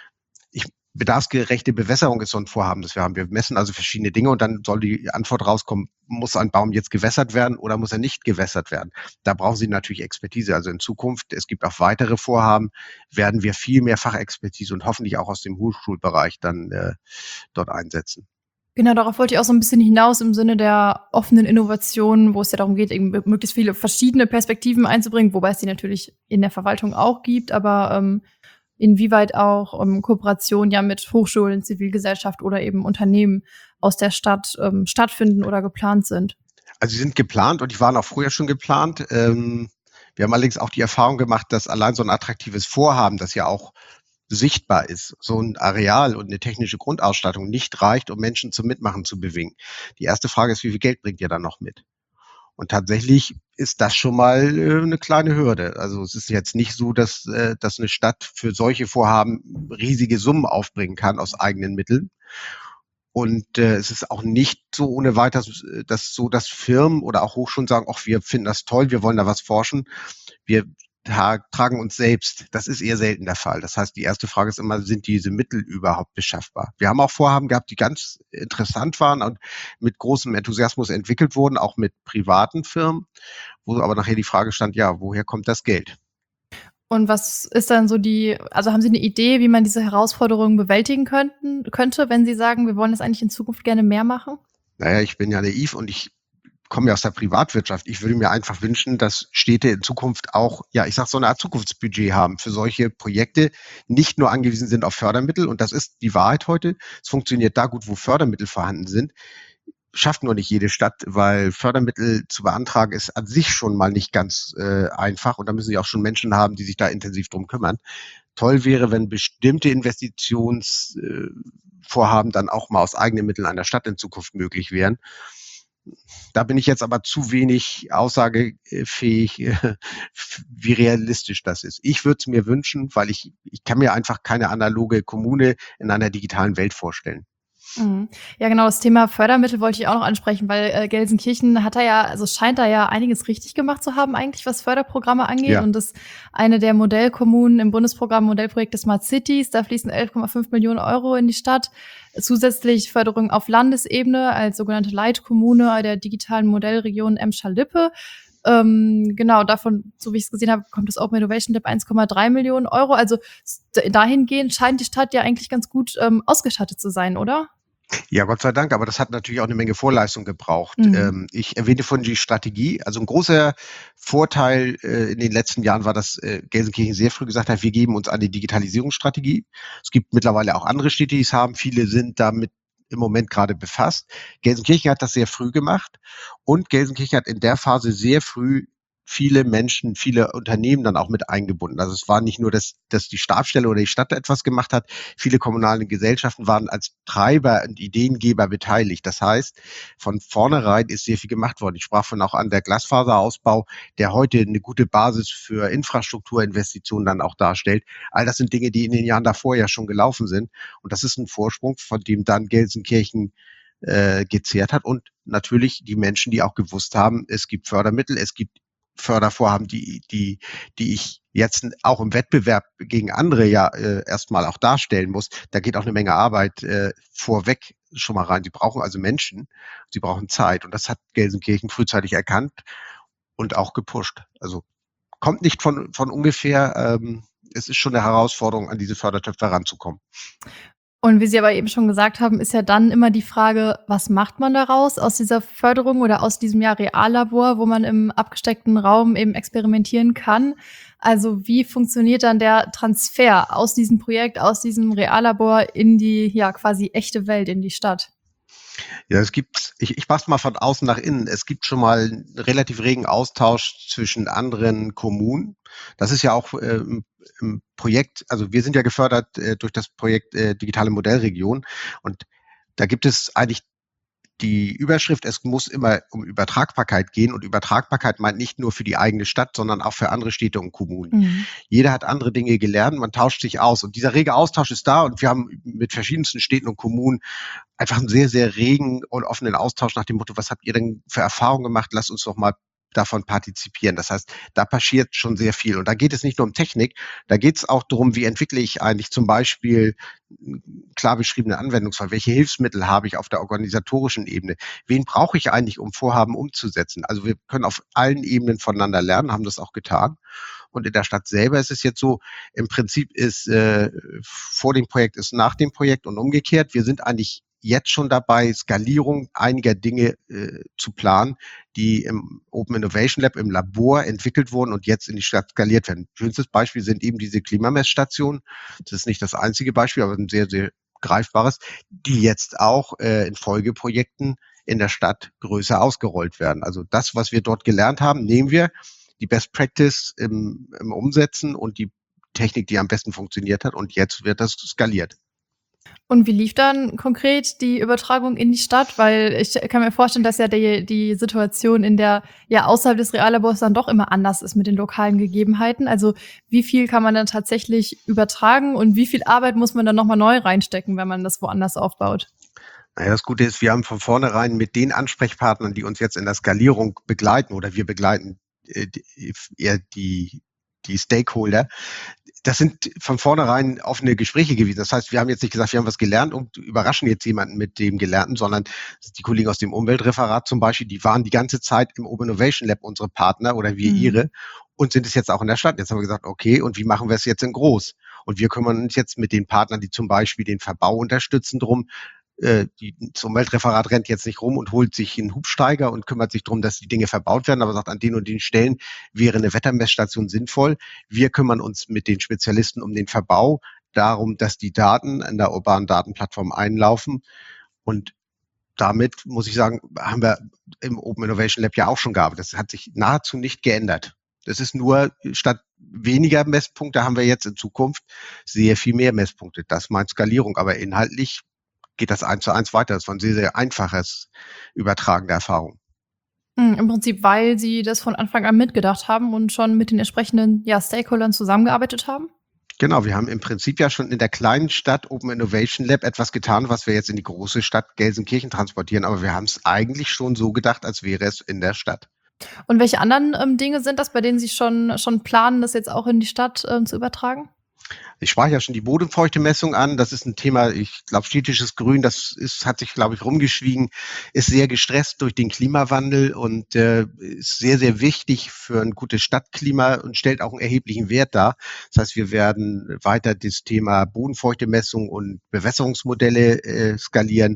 bedarfsgerechte Bewässerung ist so ein Vorhaben, das wir haben. Wir messen also verschiedene Dinge und dann soll die Antwort rauskommen, muss ein Baum jetzt gewässert werden oder muss er nicht gewässert werden? Da brauchen Sie natürlich Expertise. Also in Zukunft, es gibt auch weitere Vorhaben, werden wir viel mehr Fachexpertise und hoffentlich auch aus dem Hochschulbereich dann dort einsetzen. Genau, darauf wollte ich auch so ein bisschen hinaus im Sinne der offenen Innovation, wo es ja darum geht, eben möglichst viele verschiedene Perspektiven einzubringen, wobei es die natürlich in der Verwaltung auch gibt, aber inwieweit auch Kooperationen ja mit Hochschulen, Zivilgesellschaft oder eben Unternehmen aus der Stadt stattfinden oder geplant sind. Also sie sind geplant und die waren auch früher schon geplant. Wir haben allerdings auch die Erfahrung gemacht, dass allein so ein attraktives Vorhaben, das ja auch sichtbar ist, so ein Areal und eine technische Grundausstattung nicht reicht, um Menschen zum Mitmachen zu bewegen. Die erste Frage ist, wie viel Geld bringt ihr dann noch mit? Und tatsächlich ist das schon mal eine kleine Hürde. Also es ist jetzt nicht so, dass eine Stadt für solche Vorhaben riesige Summen aufbringen kann aus eigenen Mitteln. Und es ist auch nicht so ohne weiteres, dass Firmen oder auch Hochschulen sagen, ach, wir finden das toll, wir wollen da was forschen. Wir tragen uns selbst. Das ist eher selten der Fall. Das heißt, die erste Frage ist immer, sind diese Mittel überhaupt beschaffbar? Wir haben auch Vorhaben gehabt, die ganz interessant waren und mit großem Enthusiasmus entwickelt wurden, auch mit privaten Firmen, wo aber nachher die Frage stand, ja, woher kommt das Geld? Und was ist dann so also haben Sie eine Idee, wie man diese Herausforderungen bewältigen könnte, wenn Sie sagen, wir wollen das eigentlich in Zukunft gerne mehr machen? Naja, ich bin ja naiv und ich komme ja aus der Privatwirtschaft. Ich würde mir einfach wünschen, dass Städte in Zukunft auch, ja, ich sag so eine Art Zukunftsbudget haben für solche Projekte, nicht nur angewiesen sind auf Fördermittel. Und das ist die Wahrheit heute. Es funktioniert da gut, wo Fördermittel vorhanden sind. Schafft nur nicht jede Stadt, weil Fördermittel zu beantragen ist an sich schon mal nicht ganz einfach. Und da müssen Sie auch schon Menschen haben, die sich da intensiv drum kümmern. Toll wäre, wenn bestimmte Investitionsvorhaben dann auch mal aus eigenen Mitteln einer Stadt in Zukunft möglich wären. Da bin ich jetzt aber zu wenig aussagefähig, wie realistisch das ist. Ich würde es mir wünschen, weil ich kann mir einfach keine analoge Kommune in einer digitalen Welt vorstellen. Mhm. Ja, genau, das Thema Fördermittel wollte ich auch noch ansprechen, weil Gelsenkirchen scheint da ja einiges richtig gemacht zu haben eigentlich, was Förderprogramme angeht. Ja. Und das eine der Modellkommunen im Bundesprogramm Modellprojekt des Smart Cities, da fließen 11,5 Millionen Euro in die Stadt. Zusätzlich Förderung auf Landesebene als sogenannte Leitkommune der digitalen Modellregion Emscher-Lippe. Genau, davon, so wie ich es gesehen habe, kommt das Open Innovation Lab 1,3 Millionen Euro. Also dahingehend scheint die Stadt ja eigentlich ganz gut ausgestattet zu sein, oder? Ja, Gott sei Dank, aber das hat natürlich auch eine Menge Vorleistung gebraucht. Mhm. Ich erwähnte vorhin die Strategie. Also ein großer Vorteil in den letzten Jahren war, dass Gelsenkirchen sehr früh gesagt hat, wir geben uns eine Digitalisierungsstrategie. Es gibt mittlerweile auch andere Städte, die es haben. Viele sind damit im Moment gerade befasst. Gelsenkirchen hat das sehr früh gemacht und Gelsenkirchen hat in der Phase sehr früh viele Menschen, viele Unternehmen dann auch mit eingebunden. Also es war nicht nur, dass die Stabsstelle oder die Stadt etwas gemacht hat. Viele kommunale Gesellschaften waren als Treiber und Ideengeber beteiligt. Das heißt, von vornherein ist sehr viel gemacht worden. Ich sprach von auch an der Glasfaserausbau, der heute eine gute Basis für Infrastrukturinvestitionen dann auch darstellt. All das sind Dinge, die in den Jahren davor ja schon gelaufen sind. Und das ist ein Vorsprung, von dem dann Gelsenkirchen gezehrt hat und natürlich die Menschen, die auch gewusst haben, es gibt Fördermittel, es gibt Fördervorhaben, die ich jetzt auch im Wettbewerb gegen andere erstmal auch darstellen muss. Da geht auch eine Menge Arbeit vorweg schon mal rein. Sie brauchen also Menschen, sie brauchen Zeit und das hat Gelsenkirchen frühzeitig erkannt und auch gepusht. Also kommt nicht von ungefähr. Es ist schon eine Herausforderung, an diese Fördertöpfe ranzukommen. Und wie Sie aber eben schon gesagt haben, ist ja dann immer die Frage, was macht man daraus aus dieser Förderung oder aus diesem Reallabor, wo man im abgesteckten Raum eben experimentieren kann? Also wie funktioniert dann der Transfer aus diesem Projekt, aus diesem Reallabor in die quasi echte Welt, in die Stadt? Ja, ich mach's mal von außen nach innen. Es gibt schon mal einen relativ regen Austausch zwischen anderen Kommunen. Das ist ja auch im Projekt, also wir sind ja gefördert durch das Projekt Digitale Modellregion und da gibt es eigentlich die Überschrift, es muss immer um Übertragbarkeit gehen und Übertragbarkeit meint nicht nur für die eigene Stadt, sondern auch für andere Städte und Kommunen. Mhm. Jeder hat andere Dinge gelernt, man tauscht sich aus und dieser rege Austausch ist da und wir haben mit verschiedensten Städten und Kommunen einfach einen sehr, sehr regen und offenen Austausch nach dem Motto, was habt ihr denn für Erfahrungen gemacht? Lasst uns doch mal davon partizipieren. Das heißt, da passiert schon sehr viel. Und da geht es nicht nur um Technik, da geht es auch darum, wie entwickle ich eigentlich zum Beispiel klar beschriebene Anwendungsfall, welche Hilfsmittel habe ich auf der organisatorischen Ebene, wen brauche ich eigentlich, um Vorhaben umzusetzen. Also wir können auf allen Ebenen voneinander lernen, haben das auch getan. Und in der Stadt selber ist es jetzt so, im Prinzip ist vor dem Projekt ist nach dem Projekt und umgekehrt. Wir sind eigentlich jetzt schon dabei, Skalierung einiger Dinge zu planen, die im Open Innovation Lab im Labor entwickelt wurden und jetzt in die Stadt skaliert werden. Schönstes Beispiel sind eben diese Klimamessstationen. Das ist nicht das einzige Beispiel, aber ein sehr, sehr greifbares, die jetzt auch in Folgeprojekten in der Stadt größer ausgerollt werden. Also das, was wir dort gelernt haben, nehmen wir, die Best Practice im Umsetzen und die Technik, die am besten funktioniert hat und jetzt wird das skaliert. Und wie lief dann konkret die Übertragung in die Stadt? Weil ich kann mir vorstellen, dass ja die Situation in der außerhalb des Reallabors dann doch immer anders ist mit den lokalen Gegebenheiten. Also wie viel kann man dann tatsächlich übertragen und wie viel Arbeit muss man dann nochmal neu reinstecken, wenn man das woanders aufbaut? Naja, das Gute ist, wir haben von vornherein mit den Ansprechpartnern, die uns jetzt in der Skalierung begleiten oder wir begleiten eher die Stakeholder, das sind von vornherein offene Gespräche gewesen. Das heißt, wir haben jetzt nicht gesagt, wir haben was gelernt und überraschen jetzt jemanden mit dem Gelernten, sondern die Kollegen aus dem Umweltreferat zum Beispiel, die waren die ganze Zeit im Open Innovation Lab unsere Partner oder wir ihre und sind es jetzt auch in der Stadt. Jetzt haben wir gesagt, okay, und wie machen wir es jetzt in groß? Und wir kümmern uns jetzt mit den Partnern, die zum Beispiel den Verbau unterstützen, drum. Das Umweltreferat rennt jetzt nicht rum und holt sich einen Hubsteiger und kümmert sich darum, dass die Dinge verbaut werden, aber sagt, an den und den Stellen wäre eine Wettermessstation sinnvoll. Wir kümmern uns mit den Spezialisten um den Verbau, darum, dass die Daten in der urbanen Datenplattform einlaufen. Und damit, muss ich sagen, haben wir im Open Innovation Lab ja auch schon gearbeitet. Das hat sich nahezu nicht geändert. Das ist nur, statt weniger Messpunkte haben wir jetzt in Zukunft sehr viel mehr Messpunkte. Das meint Skalierung, aber inhaltlich geht das 1:1 weiter. Das war ein sehr, sehr einfaches Übertragen der Erfahrung. Im Prinzip, weil Sie das von Anfang an mitgedacht haben und schon mit den entsprechenden Stakeholdern zusammengearbeitet haben? Genau, wir haben im Prinzip ja schon in der kleinen Stadt Open Innovation Lab etwas getan, was wir jetzt in die große Stadt Gelsenkirchen transportieren. Aber wir haben es eigentlich schon so gedacht, als wäre es in der Stadt. Und welche anderen Dinge sind das, bei denen Sie schon planen, das jetzt auch in die Stadt zu übertragen? Ich sprach ja schon die Bodenfeuchtemessung an. Das ist ein Thema, ich glaube, städtisches Grün, hat sich, glaube ich, rumgeschwiegen, ist sehr gestresst durch den Klimawandel und ist sehr, sehr wichtig für ein gutes Stadtklima und stellt auch einen erheblichen Wert dar. Das heißt, wir werden weiter das Thema Bodenfeuchtemessung und Bewässerungsmodelle skalieren.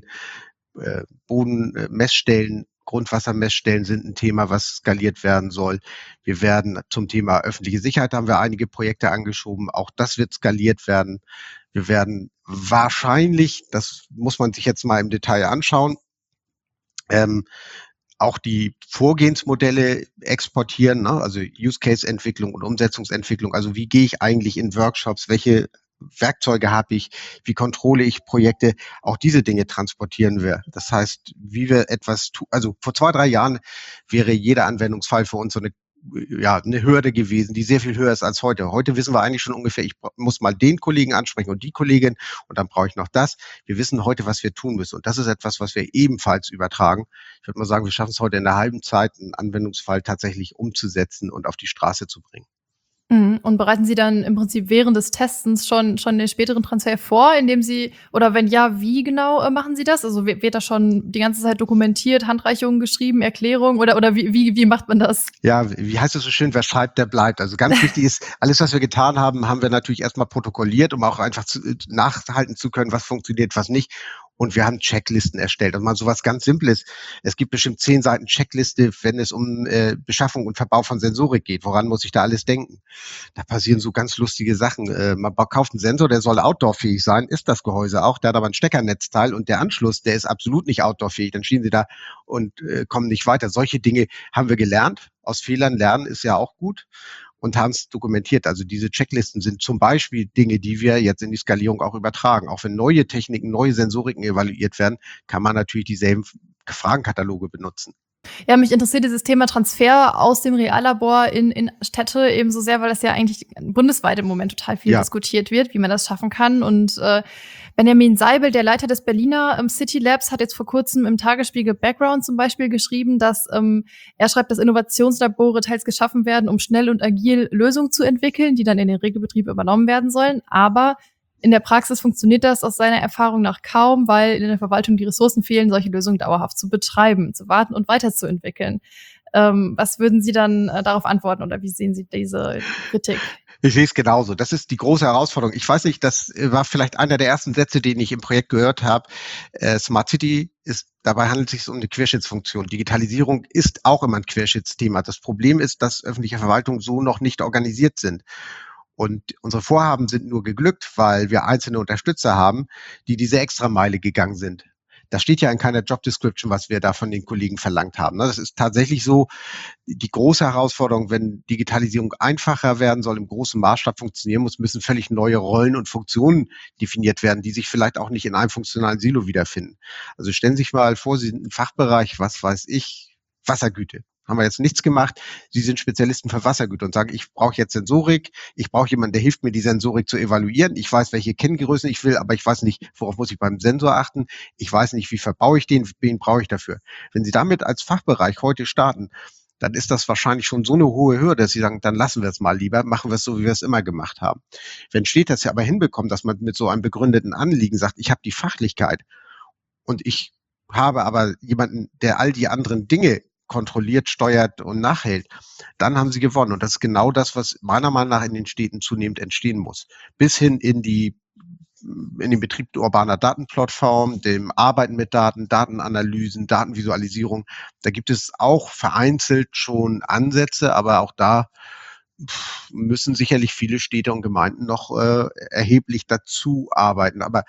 Bodenmessstellen, Grundwassermessstellen sind ein Thema, was skaliert werden soll. Wir werden zum Thema öffentliche Sicherheit haben wir einige Projekte angeschoben. Auch das wird skaliert werden. Wir werden wahrscheinlich, das muss man sich jetzt mal im Detail anschauen, auch die Vorgehensmodelle exportieren, ne? Also Use-Case-Entwicklung und Umsetzungsentwicklung. Also wie gehe ich eigentlich in Workshops, welche Werkzeuge habe ich, wie kontrolle ich Projekte, auch diese Dinge transportieren wir. Das heißt, wie wir etwas tun, also vor 2-3 Jahren wäre jeder Anwendungsfall für uns so eine ja eine Hürde gewesen, die sehr viel höher ist als heute. Heute wissen wir eigentlich schon ungefähr, ich muss mal den Kollegen ansprechen und die Kollegin und dann brauche ich noch das. Wir wissen heute, was wir tun müssen. Und das ist etwas, was wir ebenfalls übertragen. Ich würde mal sagen, wir schaffen es heute in einer halben Zeit, einen Anwendungsfall tatsächlich umzusetzen und auf die Straße zu bringen. Und bereiten Sie dann im Prinzip während des Testens schon den späteren Transfer vor, indem Sie, oder wenn ja, wie genau machen Sie das? Also wird das schon die ganze Zeit dokumentiert, Handreichungen geschrieben, Erklärungen oder wie macht man das? Ja, wie heißt es so schön, wer schreibt, der bleibt. Also ganz wichtig ist, alles, was wir getan haben, haben wir natürlich erstmal protokolliert, um auch einfach nachhalten zu können, was funktioniert, was nicht. Und wir haben Checklisten erstellt. Und mal sowas ganz Simples. Es gibt bestimmt 10 Seiten Checkliste, wenn es um Beschaffung und Verbau von Sensorik geht. Woran muss ich da alles denken? Da passieren so ganz lustige Sachen. Man kauft einen Sensor, der soll outdoorfähig sein, ist das Gehäuse auch. Der hat aber ein Steckernetzteil und der Anschluss, der ist absolut nicht outdoorfähig. Dann stehen Sie da und kommen nicht weiter. Solche Dinge haben wir gelernt. Aus Fehlern lernen ist ja auch gut. Und haben es dokumentiert. Also diese Checklisten sind zum Beispiel Dinge, die wir jetzt in die Skalierung auch übertragen. Auch wenn neue Techniken, neue Sensoriken evaluiert werden, kann man natürlich dieselben Fragenkataloge benutzen. Ja, mich interessiert dieses Thema Transfer aus dem Reallabor in Städte ebenso sehr, weil das ja eigentlich bundesweit im Moment total viel diskutiert wird, wie man das schaffen kann. Und Benjamin Seibel, der Leiter des Berliner City Labs, hat jetzt vor kurzem im Tagesspiegel Background zum Beispiel geschrieben, dass er schreibt, dass Innovationslabore teils geschaffen werden, um schnell und agil Lösungen zu entwickeln, die dann in den Regelbetrieb übernommen werden sollen. Aber in der Praxis funktioniert das aus seiner Erfahrung nach kaum, weil in der Verwaltung die Ressourcen fehlen, solche Lösungen dauerhaft zu betreiben, zu warten und weiterzuentwickeln. Was würden Sie dann darauf antworten oder wie sehen Sie diese Kritik? Ich sehe es genauso. Das ist die große Herausforderung. Ich weiß nicht, das war vielleicht einer der ersten Sätze, den ich im Projekt gehört habe. Smart City dabei handelt es sich um eine Querschnittsfunktion. Digitalisierung ist auch immer ein Querschnittsthema. Das Problem ist, dass öffentliche Verwaltungen so noch nicht organisiert sind. Und unsere Vorhaben sind nur geglückt, weil wir einzelne Unterstützer haben, die diese Extrameile gegangen sind. Das steht ja in keiner Job Description, was wir da von den Kollegen verlangt haben. Das ist tatsächlich so die große Herausforderung, wenn Digitalisierung einfacher werden soll, im großen Maßstab funktionieren muss, müssen völlig neue Rollen und Funktionen definiert werden, die sich vielleicht auch nicht in einem funktionalen Silo wiederfinden. Also stellen Sie sich mal vor, Sie sind im Fachbereich, was weiß ich, Wassergüte. Haben wir jetzt nichts gemacht. Sie sind Spezialisten für Wassergüter und sagen, ich brauche jetzt Sensorik, ich brauche jemanden, der hilft mir, die Sensorik zu evaluieren. Ich weiß, welche Kenngrößen ich will, aber ich weiß nicht, worauf muss ich beim Sensor achten. Ich weiß nicht, wie verbaue ich den, wen brauche ich dafür. Wenn Sie damit als Fachbereich heute starten, dann ist das wahrscheinlich schon so eine hohe Hürde, dass Sie sagen, dann lassen wir es mal lieber, machen wir es so, wie wir es immer gemacht haben. Wenn steht das ja aber hinbekommt, dass man mit so einem begründeten Anliegen sagt, ich habe die Fachlichkeit und ich habe aber jemanden, der all die anderen Dinge kontrolliert, steuert und nachhält, dann haben Sie gewonnen. Und das ist genau das, was meiner Meinung nach in den Städten zunehmend entstehen muss. Bis hin in den Betrieb urbaner Datenplattformen, dem Arbeiten mit Daten, Datenanalysen, Datenvisualisierung. Da gibt es auch vereinzelt schon Ansätze, aber auch da müssen sicherlich viele Städte und Gemeinden noch erheblich dazu arbeiten. Aber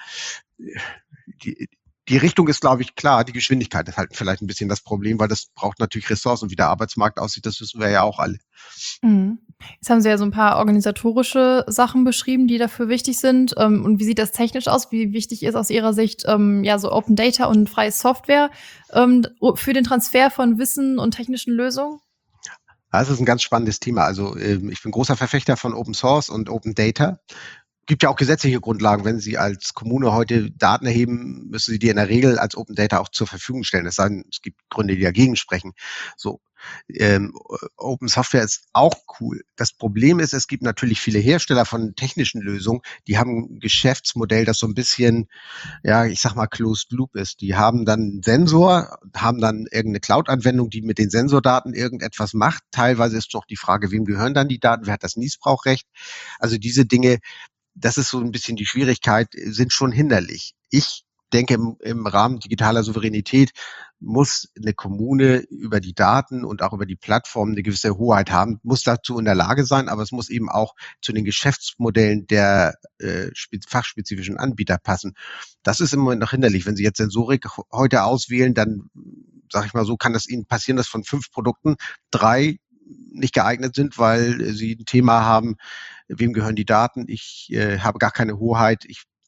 die Richtung ist, glaube ich, klar. Die Geschwindigkeit ist halt vielleicht ein bisschen das Problem, weil das braucht natürlich Ressourcen. Wie der Arbeitsmarkt aussieht, das wissen wir ja auch alle. Jetzt haben Sie ja so ein paar organisatorische Sachen beschrieben, die dafür wichtig sind. Und wie sieht das technisch aus? Wie wichtig ist aus Ihrer Sicht so Open Data und freie Software für den Transfer von Wissen und technischen Lösungen? Das ist ein ganz spannendes Thema. Also ich bin großer Verfechter von Open Source und Open Data. Gibt ja auch gesetzliche Grundlagen. Wenn Sie als Kommune heute Daten erheben, müssen Sie die in der Regel als Open Data auch zur Verfügung stellen. Es sei denn, es gibt Gründe, die dagegen sprechen. So, Open Software ist auch cool. Das Problem ist, es gibt natürlich viele Hersteller von technischen Lösungen, die haben ein Geschäftsmodell, das so ein bisschen, ja, ich sag mal, Closed Loop ist. Die haben dann einen Sensor, haben dann irgendeine Cloud-Anwendung, die mit den Sensordaten irgendetwas macht. Teilweise ist noch die Frage, wem gehören dann die Daten? Wer hat das Niesbrauchrecht? Also diese Dinge, das ist so ein bisschen die Schwierigkeit, sind schon hinderlich. Ich denke, im Rahmen digitaler Souveränität muss eine Kommune über die Daten und auch über die Plattformen eine gewisse Hoheit haben, muss dazu in der Lage sein, aber es muss eben auch zu den Geschäftsmodellen der fachspezifischen Anbieter passen. Das ist im Moment noch hinderlich. Wenn Sie jetzt Sensorik heute auswählen, dann, sage ich mal so, kann es Ihnen passieren, dass von 5 Produkten 3 nicht geeignet sind, weil sie ein Thema haben, wem gehören die Daten, ich habe gar keine Hoheit, ich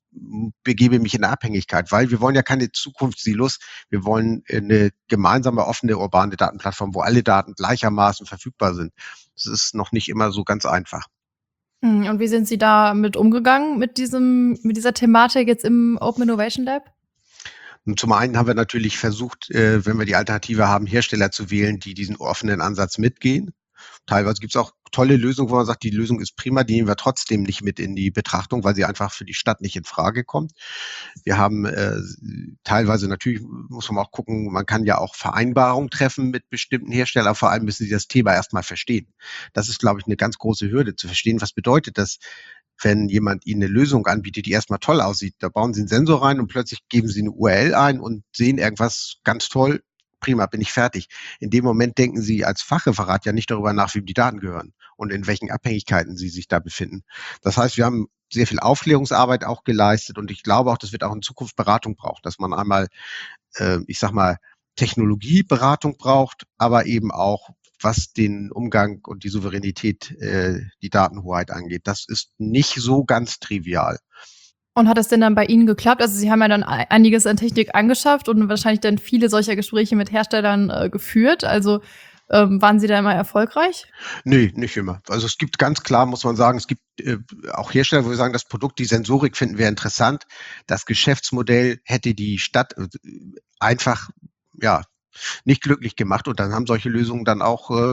begebe mich in eine Abhängigkeit, weil wir wollen ja keine Zukunftssilos. Wir wollen eine gemeinsame, offene, urbane Datenplattform, wo alle Daten gleichermaßen verfügbar sind. Das ist noch nicht immer so ganz einfach. Und wie sind Sie da mit umgegangen, mit dieser Thematik jetzt im Open Innovation Lab? Und zum einen haben wir natürlich versucht, wenn wir die Alternative haben, Hersteller zu wählen, die diesen offenen Ansatz mitgehen. Teilweise gibt es auch tolle Lösungen, wo man sagt, die Lösung ist prima, die nehmen wir trotzdem nicht mit in die Betrachtung, weil sie einfach für die Stadt nicht in Frage kommt. Wir haben teilweise natürlich, muss man auch gucken, man kann ja auch Vereinbarungen treffen mit bestimmten Herstellern, vor allem müssen sie das Thema erstmal verstehen. Das ist, glaube ich, eine ganz große Hürde zu verstehen. Was bedeutet das, wenn jemand Ihnen eine Lösung anbietet, die erstmal toll aussieht? Da bauen Sie einen Sensor rein und plötzlich geben Sie eine URL ein und sehen irgendwas ganz toll. Prima, bin ich fertig. In dem Moment denken Sie als Fachreferat ja nicht darüber nach, wem die Daten gehören und in welchen Abhängigkeiten Sie sich da befinden. Das heißt, wir haben sehr viel Aufklärungsarbeit auch geleistet und ich glaube auch, das wird auch in Zukunft Beratung braucht, dass man einmal, Technologieberatung braucht, aber eben auch, was den Umgang und die Souveränität, die Datenhoheit angeht. Das ist nicht so ganz trivial. Und hat es denn dann bei Ihnen geklappt? Also Sie haben ja dann einiges an Technik angeschafft und wahrscheinlich dann viele solcher Gespräche mit Herstellern geführt. Also waren Sie da immer erfolgreich? Nee, nicht immer. Also es gibt ganz klar, muss man sagen, es gibt auch Hersteller, wo wir sagen, das Produkt, die Sensorik finden wir interessant. Das Geschäftsmodell hätte die Stadt einfach, ja, nicht glücklich gemacht und dann haben solche Lösungen dann auch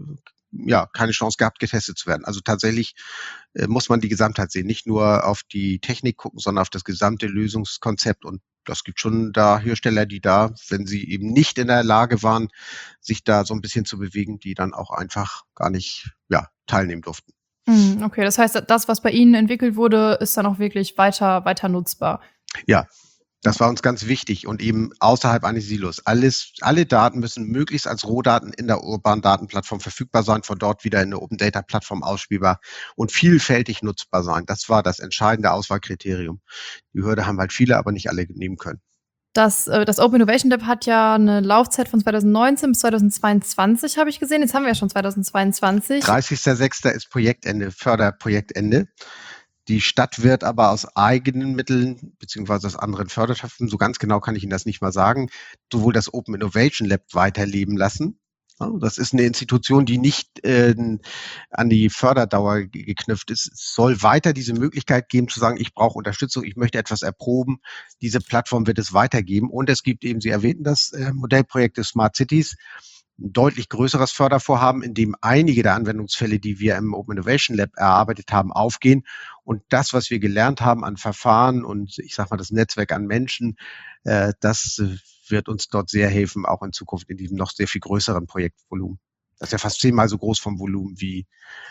keine Chance gehabt, getestet zu werden. Also tatsächlich muss man die Gesamtheit sehen, nicht nur auf die Technik gucken, sondern auf das gesamte Lösungskonzept. Und das gibt schon da Hersteller, die da, wenn sie eben nicht in der Lage waren, sich da so ein bisschen zu bewegen, die dann auch einfach gar nicht teilnehmen durften. Okay, das heißt, das, was bei Ihnen entwickelt wurde, ist dann auch wirklich weiter nutzbar. Ja. Das war uns ganz wichtig und eben außerhalb eines Silos. Alle Daten müssen möglichst als Rohdaten in der urbanen Datenplattform verfügbar sein, von dort wieder in der Open Data Plattform ausspielbar und vielfältig nutzbar sein. Das war das entscheidende Auswahlkriterium. Die Hürde haben halt viele, aber nicht alle nehmen können. Das Open Innovation Lab hat ja eine Laufzeit von 2019 bis 2022, habe ich gesehen. Jetzt haben wir ja schon 2022. 30.06. ist Projektende, Förderprojektende. Die Stadt wird aber aus eigenen Mitteln beziehungsweise aus anderen Fördertöpfen, so ganz genau kann ich Ihnen das nicht mal sagen, sowohl das Open Innovation Lab weiterleben lassen. Das ist eine Institution, die nicht an die Förderdauer geknüpft ist. Es soll weiter diese Möglichkeit geben zu sagen, ich brauche Unterstützung, ich möchte etwas erproben. Diese Plattform wird es weitergeben. Und es gibt eben, Sie erwähnten das Modellprojekt des Smart Cities, ein deutlich größeres Fördervorhaben, in dem einige der Anwendungsfälle, die wir im Open Innovation Lab erarbeitet haben, aufgehen. Und das, was wir gelernt haben an Verfahren und ich sage mal das Netzwerk an Menschen, das wird uns dort sehr helfen, auch in Zukunft in diesem noch sehr viel größeren Projektvolumen. Das ist ja fast 10-mal so groß vom Volumen wie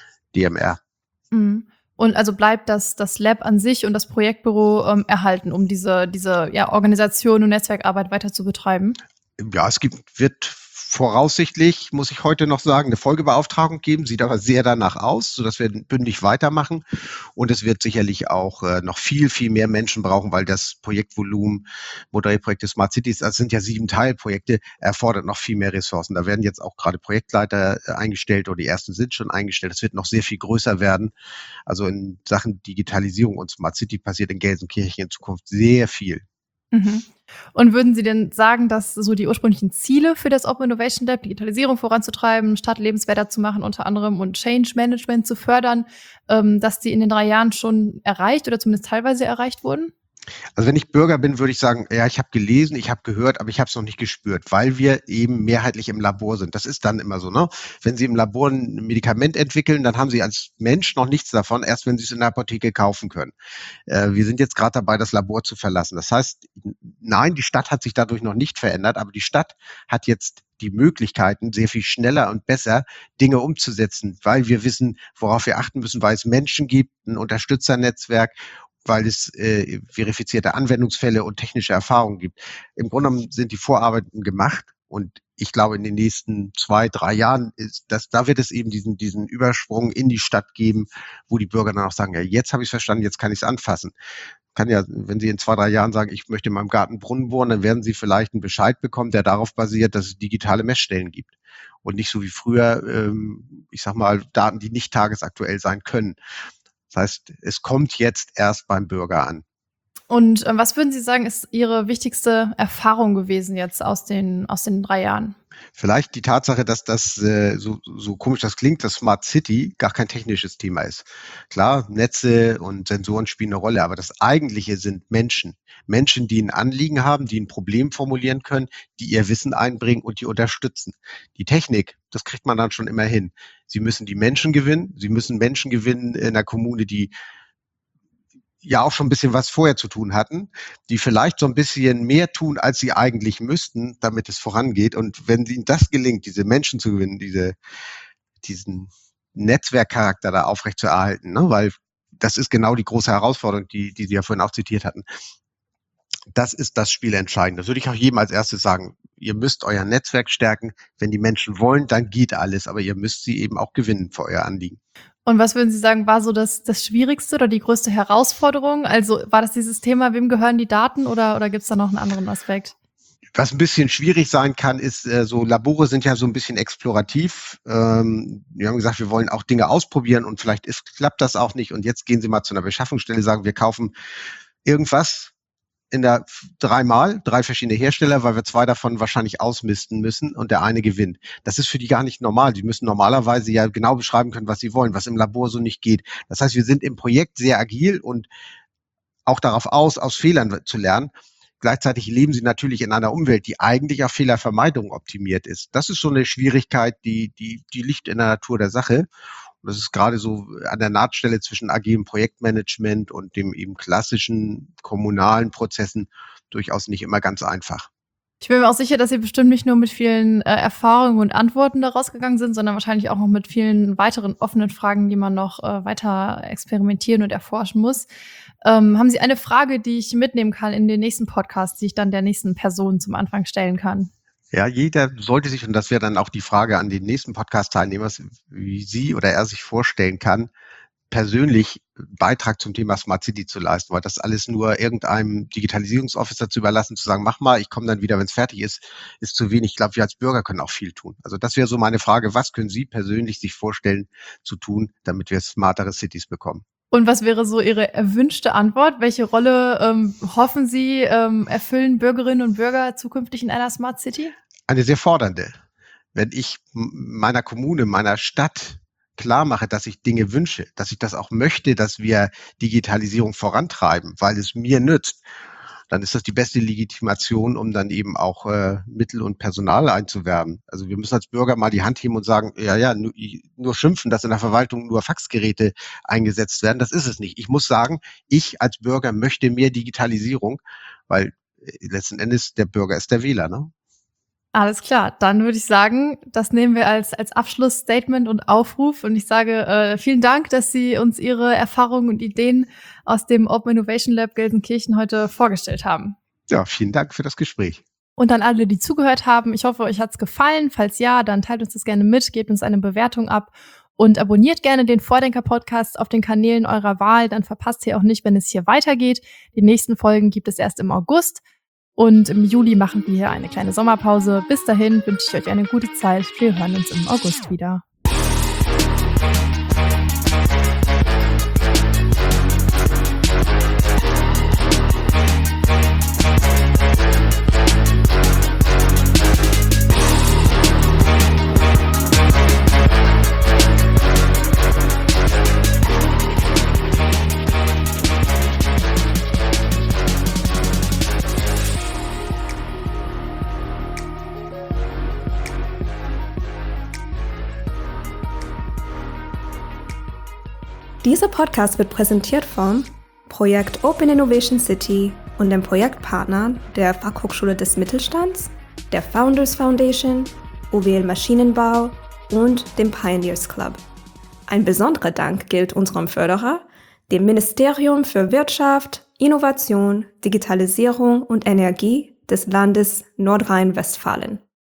DMR. Mhm. Und also bleibt das Lab an sich und das Projektbüro erhalten, um diese Organisation und Netzwerkarbeit weiter zu betreiben? Ja, wird voraussichtlich, muss ich heute noch sagen, eine Folgebeauftragung geben, sieht aber sehr danach aus, sodass wir bündig weitermachen. Und es wird sicherlich auch noch viel, viel mehr Menschen brauchen, weil das Projektvolumen, Modellprojekte Smart Cities, das sind ja 7 Teilprojekte, erfordert noch viel mehr Ressourcen. Da werden jetzt auch gerade Projektleiter eingestellt oder die ersten sind schon eingestellt. Es wird noch sehr viel größer werden. Also in Sachen Digitalisierung und Smart City passiert in Gelsenkirchen in Zukunft sehr viel. Mhm. Und würden Sie denn sagen, dass so die ursprünglichen Ziele für das Open Innovation Lab, Digitalisierung voranzutreiben, Stadt lebenswerter zu machen unter anderem und Change Management zu fördern, dass die in den 3 Jahren schon erreicht oder zumindest teilweise erreicht wurden? Also wenn ich Bürger bin, würde ich sagen, ja, ich habe gelesen, ich habe gehört, aber ich habe es noch nicht gespürt, weil wir eben mehrheitlich im Labor sind. Das ist dann immer so, ne? Wenn Sie im Labor ein Medikament entwickeln, dann haben Sie als Mensch noch nichts davon, erst wenn Sie es in der Apotheke kaufen können. Wir sind jetzt gerade dabei, das Labor zu verlassen. Das heißt, nein, die Stadt hat sich dadurch noch nicht verändert, aber die Stadt hat jetzt die Möglichkeiten, sehr viel schneller und besser Dinge umzusetzen, weil wir wissen, worauf wir achten müssen, weil es Menschen gibt, ein Unterstützernetzwerk, weil es verifizierte Anwendungsfälle und technische Erfahrungen gibt. Im Grunde genommen sind die Vorarbeiten gemacht und ich glaube, in den nächsten 2, 3 Jahren da wird es eben diesen Übersprung in die Stadt geben, wo die Bürger dann auch sagen, ja, jetzt habe ich es verstanden, jetzt kann ich es anfassen. Kann ja, wenn Sie in 2, 3 Jahren sagen, ich möchte in meinem Garten Brunnen bohren, dann werden Sie vielleicht einen Bescheid bekommen, der darauf basiert, dass es digitale Messstellen gibt. Und nicht so wie früher, ich sag mal, Daten, die nicht tagesaktuell sein können. Das heißt, es kommt jetzt erst beim Bürger an. Und was würden Sie sagen, ist Ihre wichtigste Erfahrung gewesen jetzt aus den 3 Jahren? Vielleicht die Tatsache, dass das, so komisch das klingt, dass Smart City gar kein technisches Thema ist. Klar, Netze und Sensoren spielen eine Rolle, aber das Eigentliche sind Menschen. Menschen, die ein Anliegen haben, die ein Problem formulieren können, die ihr Wissen einbringen und die unterstützen. Die Technik, das kriegt man dann schon immer hin. Sie müssen die Menschen gewinnen. Sie müssen Menschen gewinnen in einer Kommune, die ja auch schon ein bisschen was vorher zu tun hatten, die vielleicht so ein bisschen mehr tun, als sie eigentlich müssten, damit es vorangeht. Und wenn ihnen das gelingt, diese Menschen zu gewinnen, diesen Netzwerkcharakter da aufrechtzuerhalten, ne, weil das ist genau die große Herausforderung, die Sie ja vorhin auch zitiert hatten. Das ist das Spielentscheidende. Das würde ich auch jedem als erstes sagen. Ihr müsst euer Netzwerk stärken. Wenn die Menschen wollen, dann geht alles, aber ihr müsst sie eben auch gewinnen für euer Anliegen. Und was würden Sie sagen, war so das Schwierigste oder die größte Herausforderung? Also war das dieses Thema, wem gehören die Daten oder gibt es da noch einen anderen Aspekt? Was ein bisschen schwierig sein kann, ist, so Labore sind ja so ein bisschen explorativ. Wir haben gesagt, wir wollen auch Dinge ausprobieren und vielleicht klappt das auch nicht. Und jetzt gehen Sie mal zu einer Beschaffungsstelle, sagen, wir kaufen irgendwas in der 3 verschiedene Hersteller, weil wir 2 davon wahrscheinlich ausmisten müssen und der eine gewinnt. Das ist für die gar nicht normal. Die müssen normalerweise ja genau beschreiben können, was sie wollen, was im Labor so nicht geht. Das heißt, wir sind im Projekt sehr agil und auch darauf aus Fehlern zu lernen. Gleichzeitig leben sie natürlich in einer Umwelt, die eigentlich auf Fehlervermeidung optimiert ist. Das ist so eine Schwierigkeit, die liegt in der Natur der Sache. Und das ist gerade so an der Nahtstelle zwischen agilem Projektmanagement und dem eben klassischen kommunalen Prozessen durchaus nicht immer ganz einfach. Ich bin mir auch sicher, dass Sie bestimmt nicht nur mit vielen Erfahrungen und Antworten da rausgegangen sind, sondern wahrscheinlich auch noch mit vielen weiteren offenen Fragen, die man noch weiter experimentieren und erforschen muss. Haben Sie eine Frage, die ich mitnehmen kann in den nächsten Podcast, die ich dann der nächsten Person zum Anfang stellen kann? Ja, jeder sollte sich, und das wäre dann auch die Frage an den nächsten Podcast-Teilnehmer, wie sie oder er sich vorstellen kann, persönlich Beitrag zum Thema Smart City zu leisten, weil das alles nur irgendeinem Digitalisierungsofficer zu überlassen, zu sagen, mach mal, ich komme dann wieder, wenn es fertig ist zu wenig. Ich glaube, wir als Bürger können auch viel tun. Also das wäre so meine Frage, was können Sie persönlich sich vorstellen zu tun, damit wir smartere Cities bekommen? Und was wäre so Ihre erwünschte Antwort? Welche Rolle hoffen Sie, erfüllen Bürgerinnen und Bürger zukünftig in einer Smart City? Eine sehr fordernde. Wenn ich meiner Kommune, meiner Stadt klar mache, dass ich Dinge wünsche, dass ich das auch möchte, dass wir Digitalisierung vorantreiben, weil es mir nützt, dann ist das die beste Legitimation, um dann eben auch Mittel und Personal einzuwerben. Also wir müssen als Bürger mal die Hand heben und sagen, ja, nur schimpfen, dass in der Verwaltung nur Faxgeräte eingesetzt werden. Das ist es nicht. Ich muss sagen, ich als Bürger möchte mehr Digitalisierung, weil letzten Endes der Bürger ist der Wähler, ne? Alles klar, dann würde ich sagen, das nehmen wir als Abschlussstatement und Aufruf. Und ich sage vielen Dank, dass Sie uns Ihre Erfahrungen und Ideen aus dem Open Innovation Lab Gelsenkirchen heute vorgestellt haben. Ja, vielen Dank für das Gespräch. Und an alle, die zugehört haben, ich hoffe, euch hat's gefallen. Falls ja, dann teilt uns das gerne mit, gebt uns eine Bewertung ab und abonniert gerne den Vordenker-Podcast auf den Kanälen eurer Wahl. Dann verpasst ihr auch nicht, wenn es hier weitergeht. Die nächsten Folgen gibt es erst im August. Und im Juli machen wir hier eine kleine Sommerpause. Bis dahin wünsche ich euch eine gute Zeit. Wir hören uns im August wieder. Dieser Podcast wird präsentiert vom Projekt Open Innovation City und dem Projektpartnern der Fachhochschule des Mittelstands, der Founders Foundation, OWL Maschinenbau und dem Pioneers Club. Ein besonderer Dank gilt unserem Förderer, dem Ministerium für Wirtschaft, Innovation, Digitalisierung und Energie des Landes Nordrhein-Westfalen.